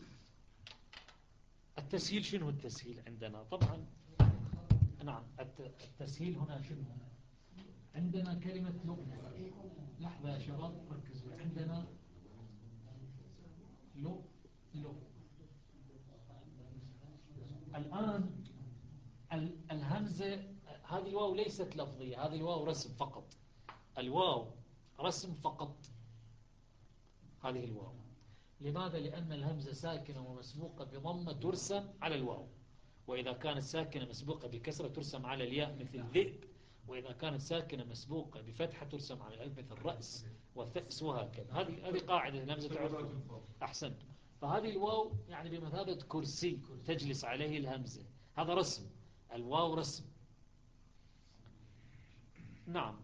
التسهيل شنو التسهيل عندنا؟ طبعا نعم التسهيل هنا شنو؟ عندنا كلمة لؤم. لحظة يا شباب ركزوا. عندنا لؤ لؤ. الآن الهمزة هذه الواو ليست لفظية، هذه الواو رسم فقط. الواو رسم فقط هذه الواو. لماذا؟ لأن الهمزة ساكنة ومسبوقة بضمة ترسم على الواو، وإذا كانت ساكنة مسبوقة بكسرة ترسم على الياء مثل ذئب، وإذا كانت ساكنة مسبوقة بفتحة ترسم على الألف مثل رأس وثأس وهكذا. هذه هذه قاعدة الهمزة تعرف. أحسنت. فهذه الواو يعني بمثابة كرسي تجلس عليه الهمزة، هذا رسم. الواو رسم. نعم.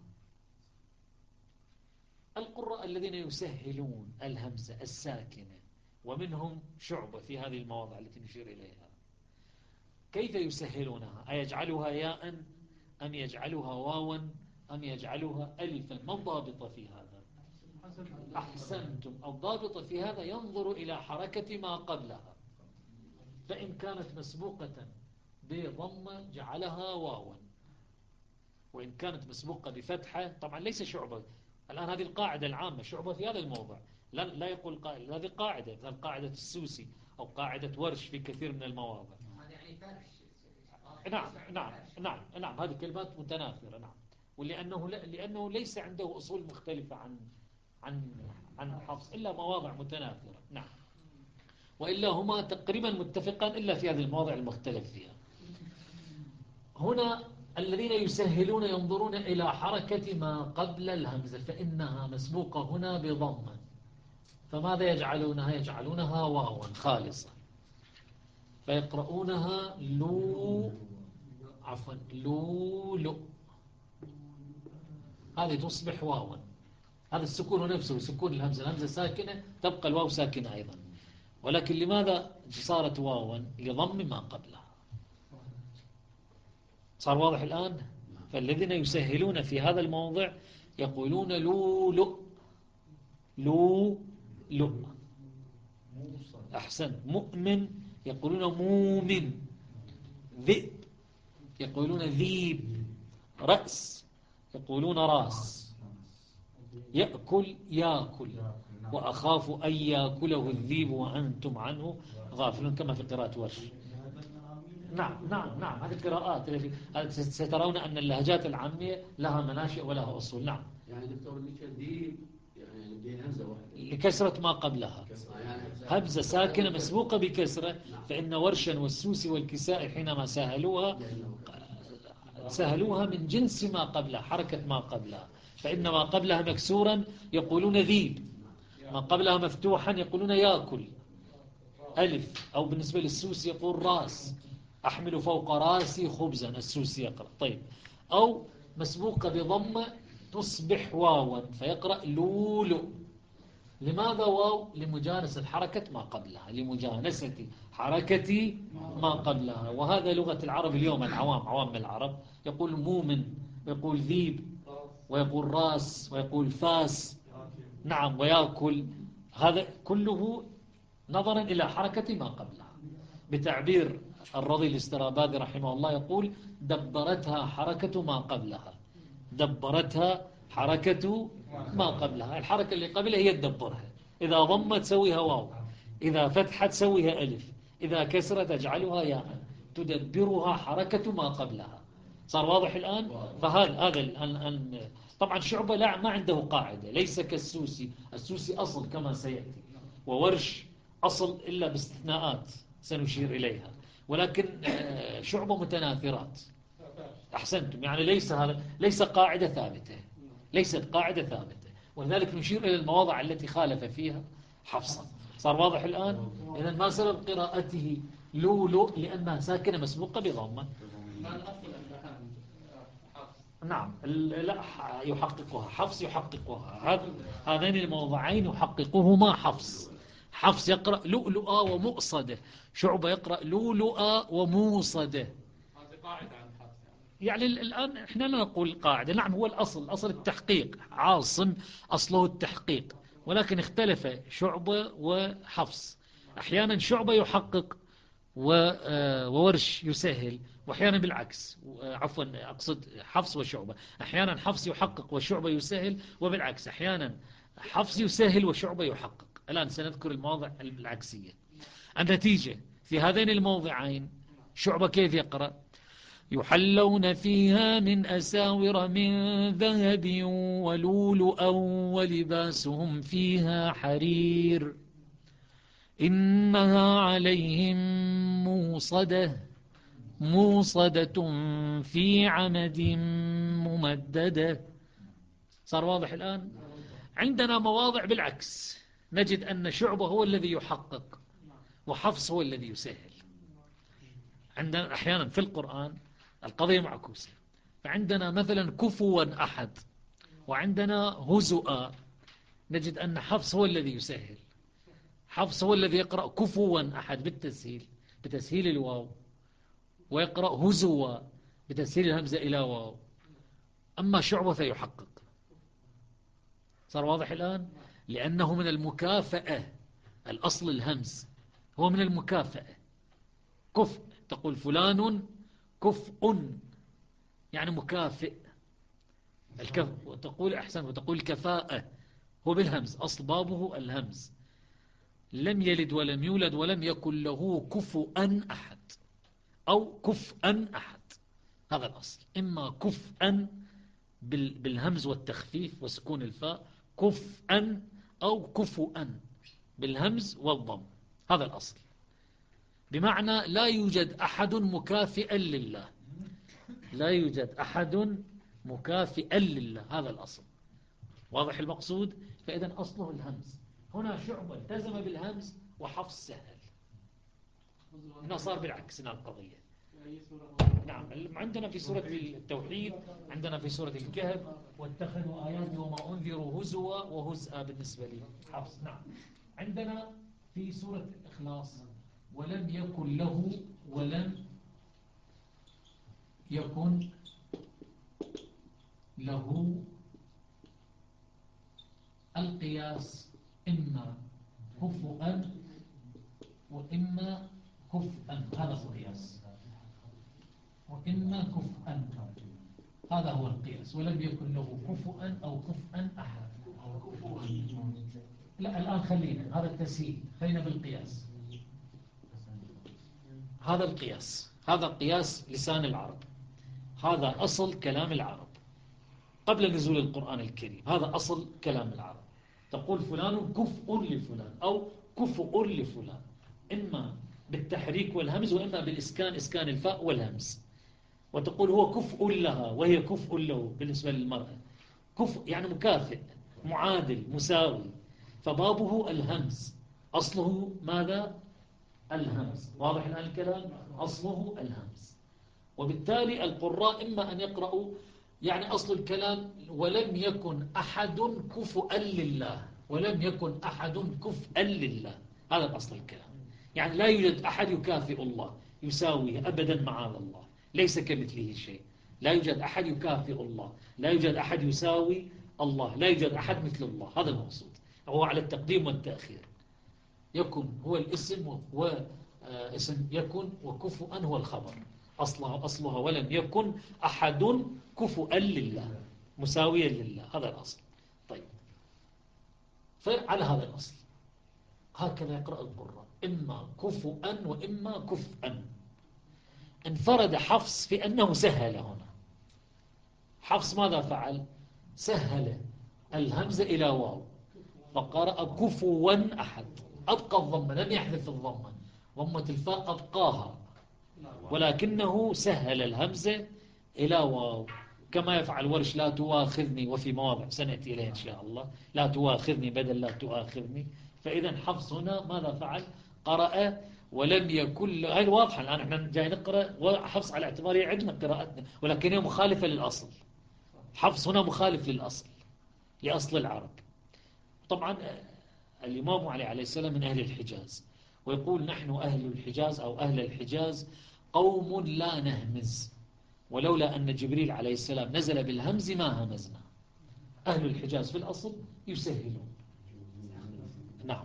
القراء الذين يسهلون الهمزة الساكنة ومنهم شعبة في هذه المواضع التي نشير إليها، كيف يسهلونها؟ أيجعلها ياء أم يجعلها واوا أم يجعلها ألفا؟ ما الضابط في هذا؟ أحسنتم. الضابط في هذا ينظر إلى حركة ما قبلها، فإن كانت مسبوقة بضمة جعلها واوا، وإن كانت مسبوقة بفتحة. طبعا ليس شعبة الآن، هذه القاعدة العامة. شعبة في هذا الموضع لا, لا يقول قائل. هذه قاعدة مثل قاعدة السوسي أو قاعدة ورش في كثير من المواضع. نعم نعم نعم نعم هذه كلمات متناثرة. نعم. ولأنه لأنه ليس عنده أصول مختلفة عن عن عن حفص إلا مواضع متناثرة. نعم. وإلا هما تقريبا متفقان إلا في هذه المواضع المختلف فيها. هنا الذين يسهلون ينظرون إلى حركة ما قبل الهمزة، فإنها مسبوقة هنا بضمة، فماذا يجعلونها؟ يجعلونها واوا خالصة، فيقرؤونها لو عفوا لو لو. هذه تصبح واوا. هذا السكون نفسه سكون الهمزة، الهمزة ساكنة تبقى الواو ساكنة أيضا، ولكن لماذا صارت واوا؟ لضم ما قبلها. صار واضح الآن؟ فالذين يسهلون في هذا الموضع يقولون لو لؤ لو لؤ. أحسن. مؤمن يقولون مومن. ذئب يقولون ذيب. رأس يقولون راس. يأكل يأكل. وأخاف أن يأكله الذيب وأنتم عنه غافلون، كما في قراءة ورش. نعم نعم نعم هذه القراءات. سترون أن اللهجات العامية لها مناشئ ولها أصول. نعم. يعني دكتور ميشيل دي يعني دي همزة واحدة لكسرة ما قبلها. همزة ساكنة مسبوقة بكسرة، فإن ورشا والسوسي والكسائي حينما سهلوها سهلوها من جنس ما قبلها، حركة ما قبلها. فإن ما قبلها مكسورا يقولون ذيب، ما قبلها مفتوحا يقولون يأكل ألف. أو بالنسبة للسوسي يقول راس، أحمل فوق راسي خبزا، السوسي يقرأ. طيب. أو مسبوقة بضمة تصبح واوا فيقرأ لولو. لماذا واو؟ لمجانسة حركة ما قبلها، لمجانسة حركة ما قبلها. وهذا لغة العرب اليوم، العوام عوام العرب يقول مومن ويقول ذيب ويقول راس ويقول فاس. نعم. ويأكل. هذا كله نظرا إلى حركة ما قبلها. بتعبير الرضي الاسترابادي رحمه الله يقول دبرتها حركة ما قبلها. دبرتها حركة ما قبلها. الحركة اللي قبلها هي تدبرها. إذا ضمت تسويها واو، إذا فتحت تسويها ألف، إذا كسرت تجعلها ياء، تدبرها حركة ما قبلها. صار واضح الآن؟ فهذا هذا الآن طبعا شعبة لا ما عنده قاعدة، ليس كالسوسي. السوسي أصل كما سيأتي، وورش أصل إلا باستثناءات سنشير إليها، ولكن شعبة متناثرات. أحسنتم. يعني ليس هذا ليس قاعدة ثابتة، ليست قاعدة ثابتة، ولذلك نشير إلى المواضع التي خالف فيها حفصا. صار واضح الآن؟ إذن ما سبب قراءته لولو؟ لأنها ساكنة مسبوقة بضمة. نعم. لا يحققها حفص، يحققها. هذين الموضعين يحققهما حفص. حفص يقرأ لؤلؤا ومؤصدة، شعبة يقرأ لؤلؤا وموصدة. هذه قاعدة عن حفص يعني الآن احنا لا نقول قاعدة، نعم هو الأصل أصل التحقيق، عاصم أصله التحقيق، ولكن اختلف شعبة وحفص. أحيانا شعبة يحقق وورش يسهل، وأحيانا بالعكس، عفوا أقصد حفص وشعبة، أحيانا حفص يحقق وشعبة يسهل، وبالعكس أحيانا حفص يسهل وشعبة يحقق. الآن سنذكر المواضع العكسية. النتيجة في هذين الموضعين شعبة كيف يقرأ؟ يحلون فيها من أساور من ذهب ولؤلؤا ولباسهم فيها حرير إنها عليهم موصدة موصدة في عمد ممددة. صار واضح الآن؟ عندنا مواضع بالعكس، نجد أن شعبة هو الذي يحقق وحفص هو الذي يسهل. عندنا أحيانا في القرآن القضية معكوسة، فعندنا مثلا كفوا أحد وعندنا هزؤا، نجد أن حفص هو الذي يسهل، حفص هو الذي يقرأ كفوا أحد بالتسهيل بتسهيل الواو، ويقرأ هزوا بتسهيل الهمزة إلى واو، أما شعبة فيحقق. صار واضح الآن؟ لأنه من المكافأة، الأصل الهمز هو من المكافأة. كفء، تقول فلان كفء يعني مكافئ، الكف وتقول أحسن وتقول كفاءة، هو بالهمز، أصل بابه الهمز. لم يلد ولم يولد ولم يكن له كفؤا أحد أو كفءا أحد، هذا الأصل. إما كفءا بالهمز والتخفيف وسكون الفاء كفءا، أو كفؤا بالهمز والضم، هذا الأصل. بمعنى لا يوجد أحد مكافئا لله، لا يوجد أحد مكافئا لله، هذا الأصل. واضح المقصود؟ فإذا أصله الهمز. هنا شعبة التزم بالهمز وحفص سهل، هنا صار بالعكس هنا القضية. نعم، عندنا في سورة التوحيد، عندنا في سورة الكهف واتخذوا آياتي وما أنذروا هزوا وهزءا بالنسبة لي حفص. نعم، عندنا في سورة الإخلاص ولم يكن له ولم يكن له القياس إما كفؤا وإما كفءا، هذا القياس، وإما كفءا، هذا هو القياس. ولم يكن له كفؤا أو كفءا أحد. لا الآن خلينا هذا التسهيل، خلينا بالقياس، هذا القياس، هذا قياس لسان العرب، هذا أصل كلام العرب قبل نزول القرآن الكريم، هذا أصل كلام العرب. تقول فلان كفء لفلان أو كفء لفلان، إما بالتحريك والهمز وإما بالإسكان، إسكان الفاء والهمز. وتقول هو كفء لها وهي كفء له بالنسبة للمرأة، كفء يعني مكافئ معادل مساوي، فبابه الهمز، أصله ماذا؟ الهمز. واضح الآن الكلام؟ أصله الهمز. وبالتالي القراء إما أن يقرأوا يعني أصل الكلام ولم يكن أحد كفؤا لله، ولم يكن أحد كفءا لله، هذا أصل الكلام. يعني لا يوجد أحد يكافئ الله يساويه أبدا، معاذ الله، ليس كمثله شيء. لا يوجد أحد يكافئ الله، لا يوجد أحد يساوي الله، لا يوجد أحد مثل الله، هذا المقصود. هو على التقديم والتأخير. يكن هو الاسم واسم يكن، وكفؤا هو الخبر، أصلها أصلها ولم يكن أحد كفؤا لله مساويا لله، هذا الأصل. طيب، فعلى هذا الأصل هكذا يقرأ القراء، إما كفؤا وإما كفءا. انفرد حفص في أنه سهل هنا. حفص ماذا فعل؟ سهل الهمزة إلى واو، فقرأ كفوا أحد، أبقى الضمة، لم يحذف الضمة، ضمة الفاء أبقاها، ولكنه سهل الهمزة إلى واو، كما يفعل ورش لا تؤاخذني، وفي مواضع سنأتي إليه إن شاء الله، لا تؤاخذني بدل لا تؤاخذني. فإذا حفص هنا ماذا فعل؟ قرأ ولم يكن، هاي واضحة الآن احنا جاي نقرأ، وحفص على اعتباره عندنا قراءتنا، ولكنها مخالفة للأصل. حفص هنا مخالف للأصل، لأصل العرب. طبعا الإمام علي عليه السلام من أهل الحجاز، ويقول نحن أهل الحجاز أو أهل الحجاز قوم لا نهمز، ولولا أن جبريل عليه السلام نزل بالهمز ما همزنا. أهل الحجاز في الأصل يسهلون. نعم،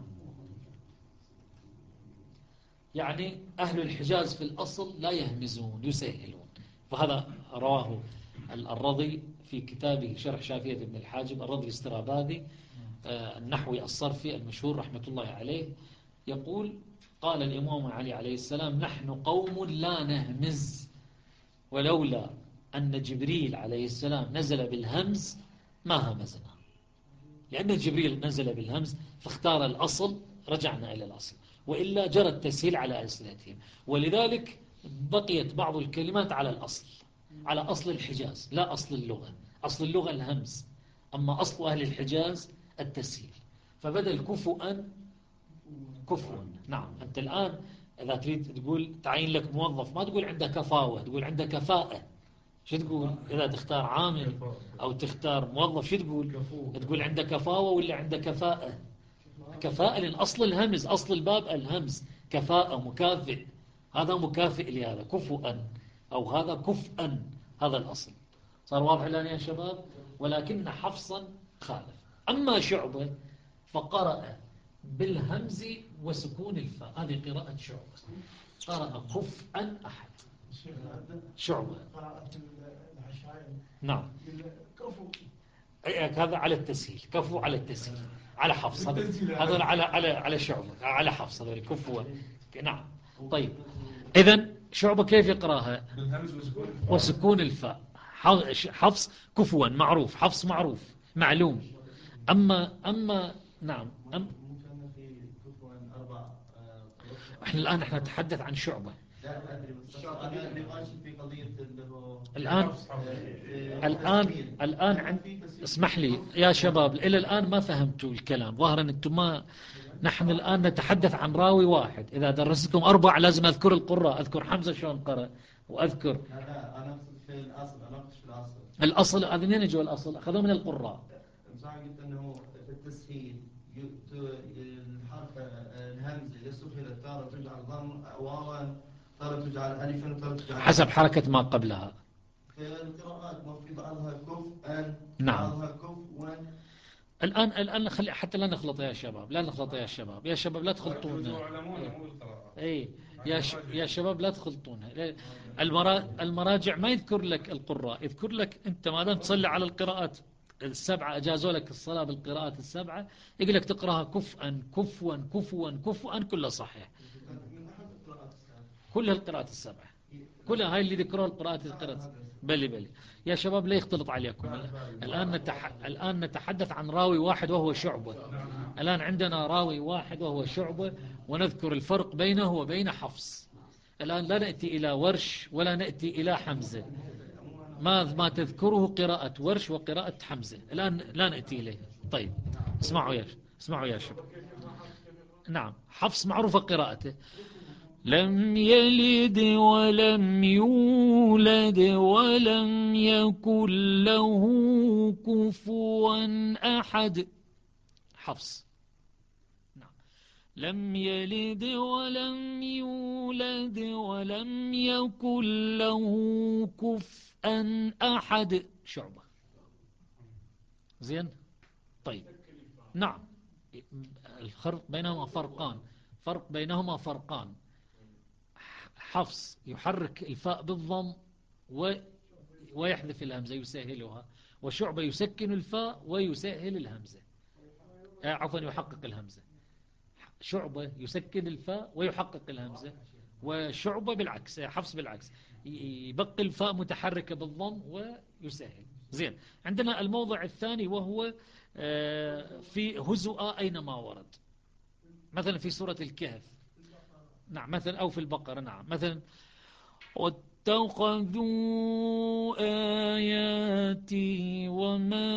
يعني أهل الحجاز في الأصل لا يهمزون يسهلون. فهذا رواه الرضي في كتابه شرح شافية ابن الحاجب، الرضي الاستراباذي النحوي الصرفي المشهور رحمة الله عليه، يقول قال الإمام علي عليه السلام نحن قوم لا نهمز، ولولا أن جبريل عليه السلام نزل بالهمز ما همزنا. لأن جبريل نزل بالهمز فاختار الأصل، رجعنا إلى الأصل، وإلا جرى التسهيل على ألسنتهم. ولذلك بقيت بعض الكلمات على الأصل، على أصل الحجاز لا أصل اللغة. أصل اللغة الهمز، أما أصل أهل الحجاز التسهيل. فبدل كفوا كفوا. نعم، أنت الآن إذا تريد تقول تعين لك موظف ما تقول عنده كفاوة، تقول عنده كفاءة. شو تقول إذا تختار عامل أو تختار موظف؟ شو تقول؟ تقول عنده كفاوة ولا عنده كفاءة؟ كفاءة، لأن أصل الهمز، أصل الباب الهمز، كفاءة مكافئ، هذا مكافئ لهذا كفؤا، أو هذا كفءا، هذا الأصل. صار واضح الآن يا شباب؟ ولكن حفصا خالف. أما شعبة فقرأ بالهمز وسكون الفاء، هذه قراءة شعبة، قرأ كفءا أحد. شعبة نعم، هذا على التسهيل، كفو على التسهيل، على حفص، هذا على على على شعبة، على حفص، هذا كفو. نعم. طيب إذن شعبة كيف يقراها؟ وسكون الفاء. حفص كفوا معروف، حفص معروف معلوم. أما أما نعم أم احنا الآن احنا نتحدث عن شعبة. الآن الآن الآن عن... اسمح لي يا شباب، إلى الآن ما فهمتوا الكلام ظاهرا. أنتم ما نحن الآن نتحدث عن راوي واحد. إذا درستكم أربع لازم أذكر القراء، أذكر حمزة شلون قرأ، وأذكر لا لا أنا أقصد في الأصل، أنا أقصد في الأصل. الأصل هذا منين يجوا الأصل؟ أخذوه من القراء. صح، قلت أنه في التسهيل الحرف الهمزة إذا سهلت تارة تجعل ضم واوا، تارة تجعل ألفا، تارة تجعل حسب حركة ما قبلها. في القراءات ما في بعضها كفءا، نعم. بعضها كفوا. الآن الآن خلي حتى لا نخلط يا شباب، لا نخلط يا شباب، يا شباب لا تخلطونا. اي يا ش... يا شباب لا تخلطونها. المرا... المراجع ما يذكر لك القراء، يذكر لك انت ما دام تصلي على القراءات السبعة، اجازوا لك الصلاة بالقراءات السبعة، يقول لك تقراها كفءا كفوا كفوا كفوا، كله صحيح. كل القراءات السبعة كلها هاي اللي ذكروها القراءات القراءات. بلي بلي يا شباب لا يختلط عليكم. الآن نتح... الآن نتحدث عن راوي واحد وهو شعبة. الآن عندنا راوي واحد وهو شعبة، ونذكر الفرق بينه وبين حفص. الآن لا نأتي إلى ورش ولا نأتي إلى حمزة، ما ما تذكره قراءة ورش وقراءة حمزة، الآن لا نأتي إليه. طيب اسمعوا يا اسمعوا يا شباب. نعم، حفص معروفة قراءته، لم يلد ولم يولد ولم يكن له كفوا أحد. حفص نعم. لم يلد ولم يولد ولم يكن له كفوا أحد. شعبة. زين. طيب نعم، الفرق بينهما فرقان، فرق بينهما فرقان. حفص يحرك الفاء بالضم و... ويحذف الهمزة يسهلها، وشعبة يسكن الفاء ويسهل الهمزة، آه عفوا يحقق الهمزة. شعبة يسكن الفاء ويحقق الهمزة، وشعبة بالعكس، حفص بالعكس، يبقي الفاء متحركة بالضم ويسهل. زين. عندنا الموضع الثاني وهو آه في هزؤ أينما ورد، مثلا في سورة الكهف. نعم مثلا، أو في البقرة. نعم مثلا واتخذوا آياتي وما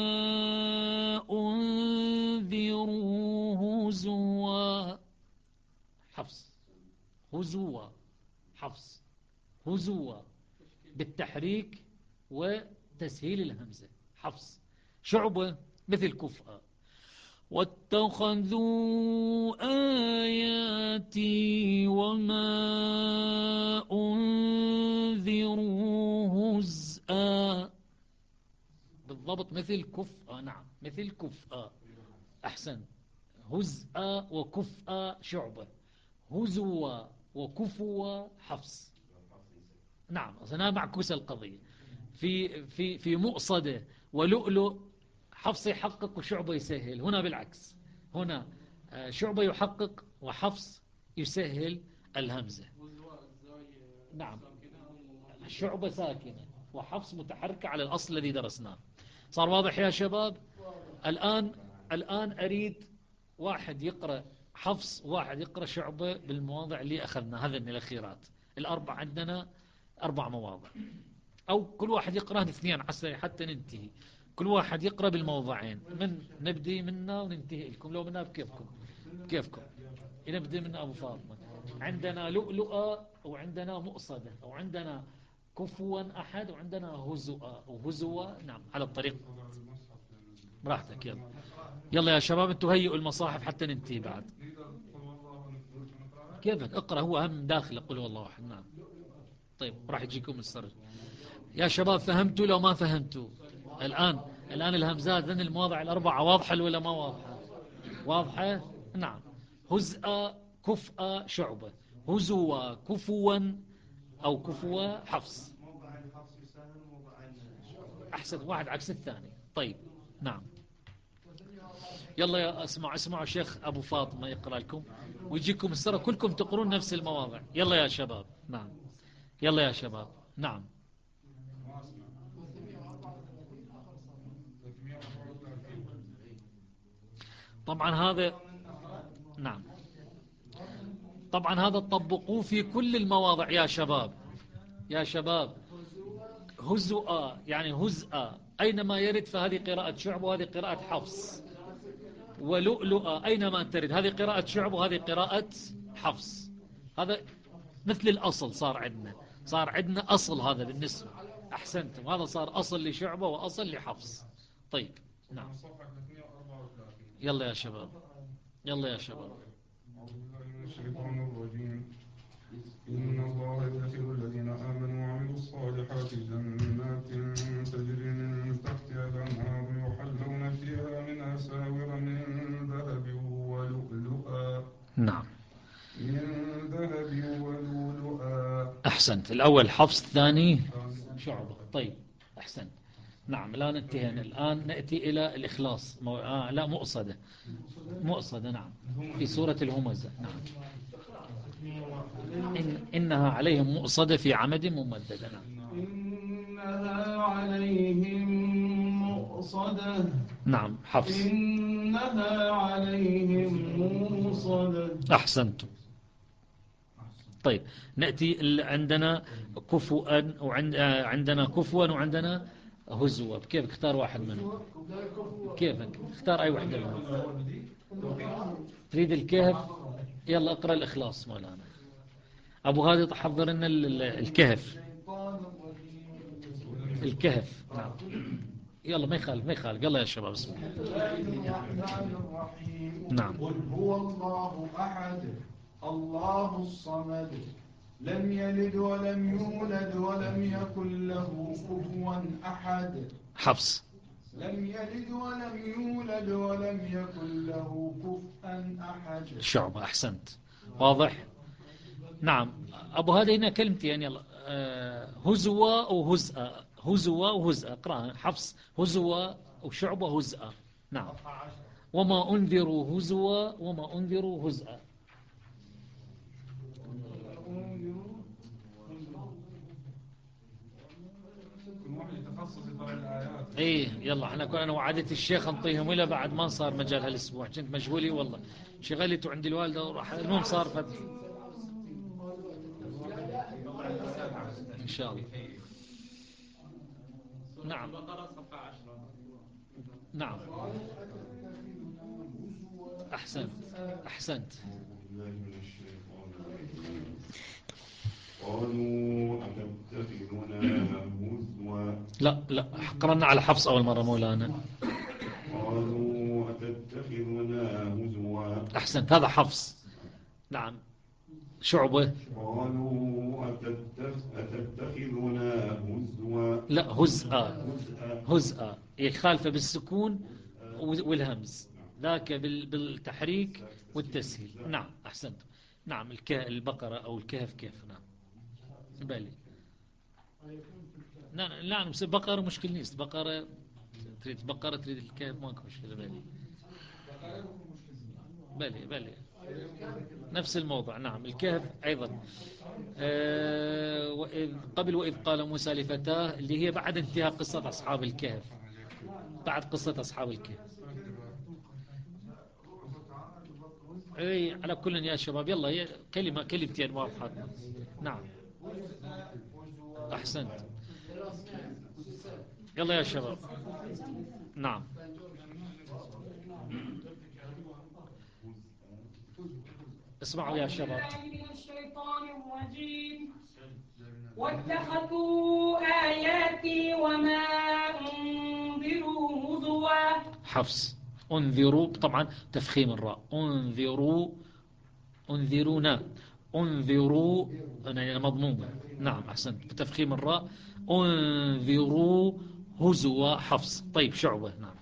أنذروا هزوا. حفص. هزوا. حفص. هزوا بالتحريك وتسهيل الهمزة. حفص. شعبة مثل كفء واتخذوا آياتي وما أنذروا هزءا. بالضبط مثل كفء. نعم مثل كفء. أحسن. هزءا وكفء شعبة، هزوا وكفوا حفص. نعم أنا معكوس القضية. في في في مؤصدة ولؤلؤ حفص يحقق وشعبة يسهل. هنا بالعكس، هنا شعبة يحقق وحفص يسهل الهمزة. نعم شعبة ساكنة وحفص متحركة على الأصل الذي درسناه. صار واضح يا شباب؟ الآن الآن أريد واحد يقرأ حفص واحد يقرأ شعبة بالمواضع اللي أخذنا هذا من الأخيرات الأربع. عندنا أربع مواضع، أو كل واحد يقرأ اثنين عسى حتى ننتهي. كل واحد يقرأ بالموضعين، من نبدي منا وننتهي لكم لو منا بكيفكم كيفكم. نبدي من أبو فاطمة. عندنا لؤلؤة وعندنا مؤصدة وعندنا كفوا أحد وعندنا هزؤة وهزوة. نعم على الطريق براحتك. يلا يلا يا شباب انتوا هيئوا المصاحف حتى ننتهي بعد. كيفك اقرأ، هو أهم داخل قل والله أحد. نعم طيب راح يجيكم السر يا شباب. فهمتوا لو ما فهمتوا؟ الآن الآن الهمزات ذن المواضع الأربعة واضحة ولا ما واضحة؟ واضحة. نعم هزء كفء شعبة، هزوا كفوا أو كفوا حفص. أحسن، واحد عكس الثاني. طيب نعم يلا يا اسمعوا اسمعوا شيخ أبو فاطمة يقرأ لكم ويجيكم السر كلكم تقرون نفس المواضع. يلا يا شباب. نعم يلا يا شباب. نعم طبعا هذا نعم طبعا هذا طبقوه في كل المواضع يا شباب. يا شباب هزؤا يعني هزءا أينما يرد فهذه قراءة شعب وهذه قراءة حفص. ولؤلؤا أينما ترد هذه قراءة شعب وهذه قراءة حفص. هذا مثل الأصل صار عندنا، صار عندنا أصل هذا بالنسبة. أحسنتم، هذا صار أصل لشعبة وأصل لحفص. طيب نعم يلا يا شباب. يلا يا شباب. الشيطان الرجيم. إن الله يدخل الذين آمنوا وعملوا الصالحات جنات تجري من تحتها الأنهار يحلون فيها من أساور من ذهب ولؤلؤا. نعم من ذهب ولؤلؤا. أحسنت. الأول حفص، الثاني شعبة. طيب أحسنت. نعم الآن انتهينا. الآن نأتي إلى الإخلاص. مو... آه لا مؤصدة. مؤصدة نعم في سورة الهمزة. نعم إن إنها عليهم مؤصدة في عمد ممددة. نعم إنها عليهم مؤصدة. نعم حفص. إنها عليهم مؤصدة. أحسنتم. طيب نأتي عندنا كفوا وعندنا كفوا وعندنا هزوا. كيف اختار واحد منهم؟ كيفك اختار أي واحدة منهم. تريد الكهف؟ يلا اقرأ الإخلاص مولانا. أبو هادي تحضر لنا الكهف. الكهف نعم يلا ما يخالف ما يخالف. يلا يا شباب بسم الله. نعم. قل هو الله أحد الله الصمد لم يلد ولم يولد ولم يكن له كفوا أحد. حفص. لم يلد ولم يولد ولم يكن له كفوا أحد. شعبة. أحسنت واضح. نعم أبو هذا هنا كلمتين. يلا آه هزوة وهزأة. هزوة وهزأة اقرأها. حفص هزوة وشعبة هزأة. نعم وما أنذروا هزوة وما أنذروا هزأة. ايه يلا احنا كنا انا وعدت الشيخ انطيهم ولا بعد ما صار مجال هالاسبوع كنت مشغولي والله شغلت عند الوالده وراح المهم صار فت ان شاء الله. نعم نعم احسنت احسنت. قالوا أتتخذنا هزوا. لا لا قرأنا على حفص أول مرة مولانا. قالوا أتتخذنا أحسنت، هذا حفص. نعم شعبة. قالوا أتتخذنا هزوا. لا هزءا، هزءا يخالف بالسكون والهمز، ذاك بالتحريك والتسهيل. نعم أحسنت. نعم البقرة أو الكهف كيف. نعم بالي. لا لا نمس بقرة مشكل نيست، بقرة تريد بقرة تريد الكهف ماكو مشكلة. بالي بالي بالي نفس الموضوع. نعم الكهف أيضا. أه وإذ قبل وإذ قال موسى لفتاه، اللي هي بعد انتهاء قصة أصحاب الكهف، بعد قصة أصحاب الكهف. اي على كل يا شباب يلا، هي كلمة كلمتين واضحة. نعم أحسنت. يلا يا شباب. نعم اسمعوا يا شباب. واتخذوا آياتي وما أنذروا هزوا. حفص. انذروا طبعا تفخيم الراء. انذروا انذرونا انذروا يعني مضمومة. نعم أحسنت بتفخيم الراء. انذروا هزوا حفص. طيب شعبة. نعم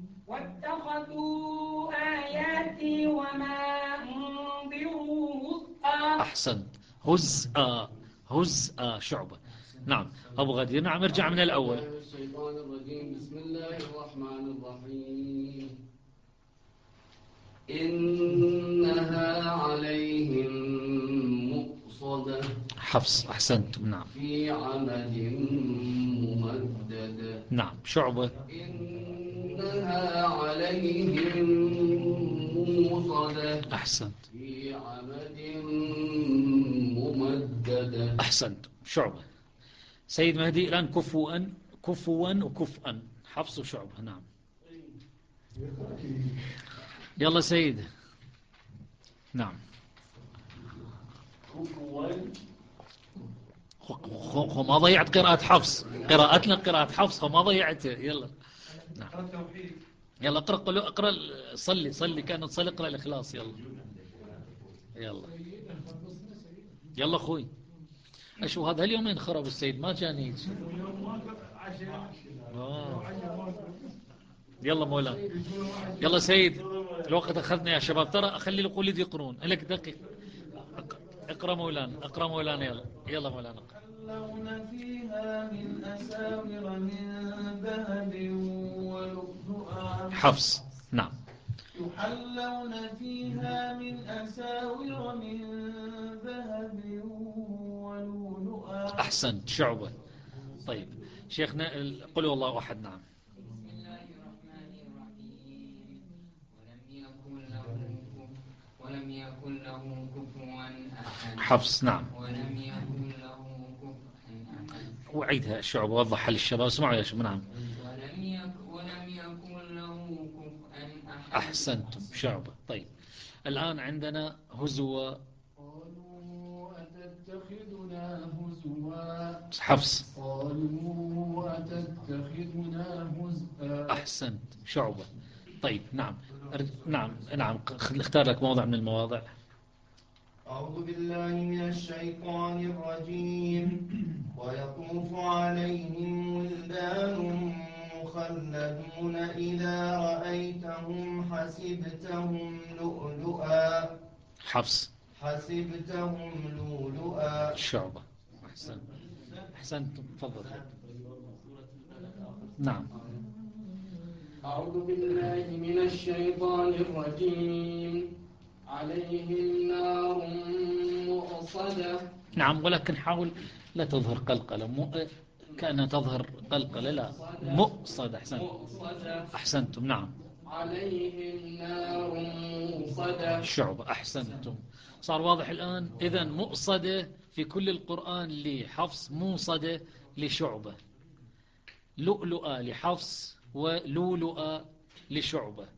واتخذوا آياتي وما أنذروا هزءا. أحسنت هزءا، هزءا شعبة. نعم أبو غدير. نعم ارجع من الأول. الشيطان الرجيم. بسم الله الرحمن الرحيم. إنها عليهم مؤصدة. حفص أحسنت. نعم في عمد ممددة. نعم شعبة. إنها عليهم موصدة. أحسنت. في عمد ممددة. أحسنت شعبة. سيد مهدي الآن كفوا كفوا وكفءا. حفص وشعبة. نعم يلا سيد. نعم خو ما ضيعت قراءة حفص، قراءتنا قراءة حفص خو ما ضيعته. يلا نعم يلا اقرأ اقرأ صلي صلي كأنه تصلي اقرأ الإخلاص. يلا يلا يلا أخوي. أشو هذا اليومين خرب السيد ما جاني هيك. يلا مولانا. يلا سيد الوقت أخذنا يا شباب، ترى أخلي القولي يقرون لك دقيق. اقرأ مولانا اقرأ مولانا. يلا يلا مولانا. يحلون فيها من أساور من ذهب ولؤلؤا. حفص. نعم يحلون فيها من أساور من ذهب ولؤلؤا. أحسنت شعبة. طيب شيخنا قل والله أحد. نعم بسم الله الرحمن الرحيم. ولم يكن له ولم يكن له كفوا أحد. حفص. نعم ولم يكن له كفوا أحد. وعيدها شعبة وضحها للشباب. اسمعوا يا شباب. نعم ولم يكن ولم يكن له كفوا أحد. أحسنتم شعبة. طيب الآن عندنا هزوا. قالوا أتتخذنا هزوا. حفص. قالوا أتتخذنا هزءا. أحسنت شعبة. طيب نعم نعم نعم اختار لك موضع من المواضع. أعوذ بالله من الشيطان الرجيم. ويطوف عليهم ولدان مخلدون إذا رأيتهم حسبتهم لؤلؤا. حفص. حسبتهم لؤلؤا. شعبة. أحسنت أحسنتم تفضل. نعم أعوذ بالله من الشيطان الرجيم. عليهم نار مؤصدة. نعم ولكن حاول لا تظهر قلقلة. مو كأنها تظهر قلقلة. لا مؤصد. أحسنت أحسنتم. نعم عليهم نار مؤصدة. شعبة. أحسنتم صار واضح الآن. إذن مؤصدة في كل القرآن لحفص، موصدة لشعبة، لؤلؤة لحفص ولولؤة لشعبة.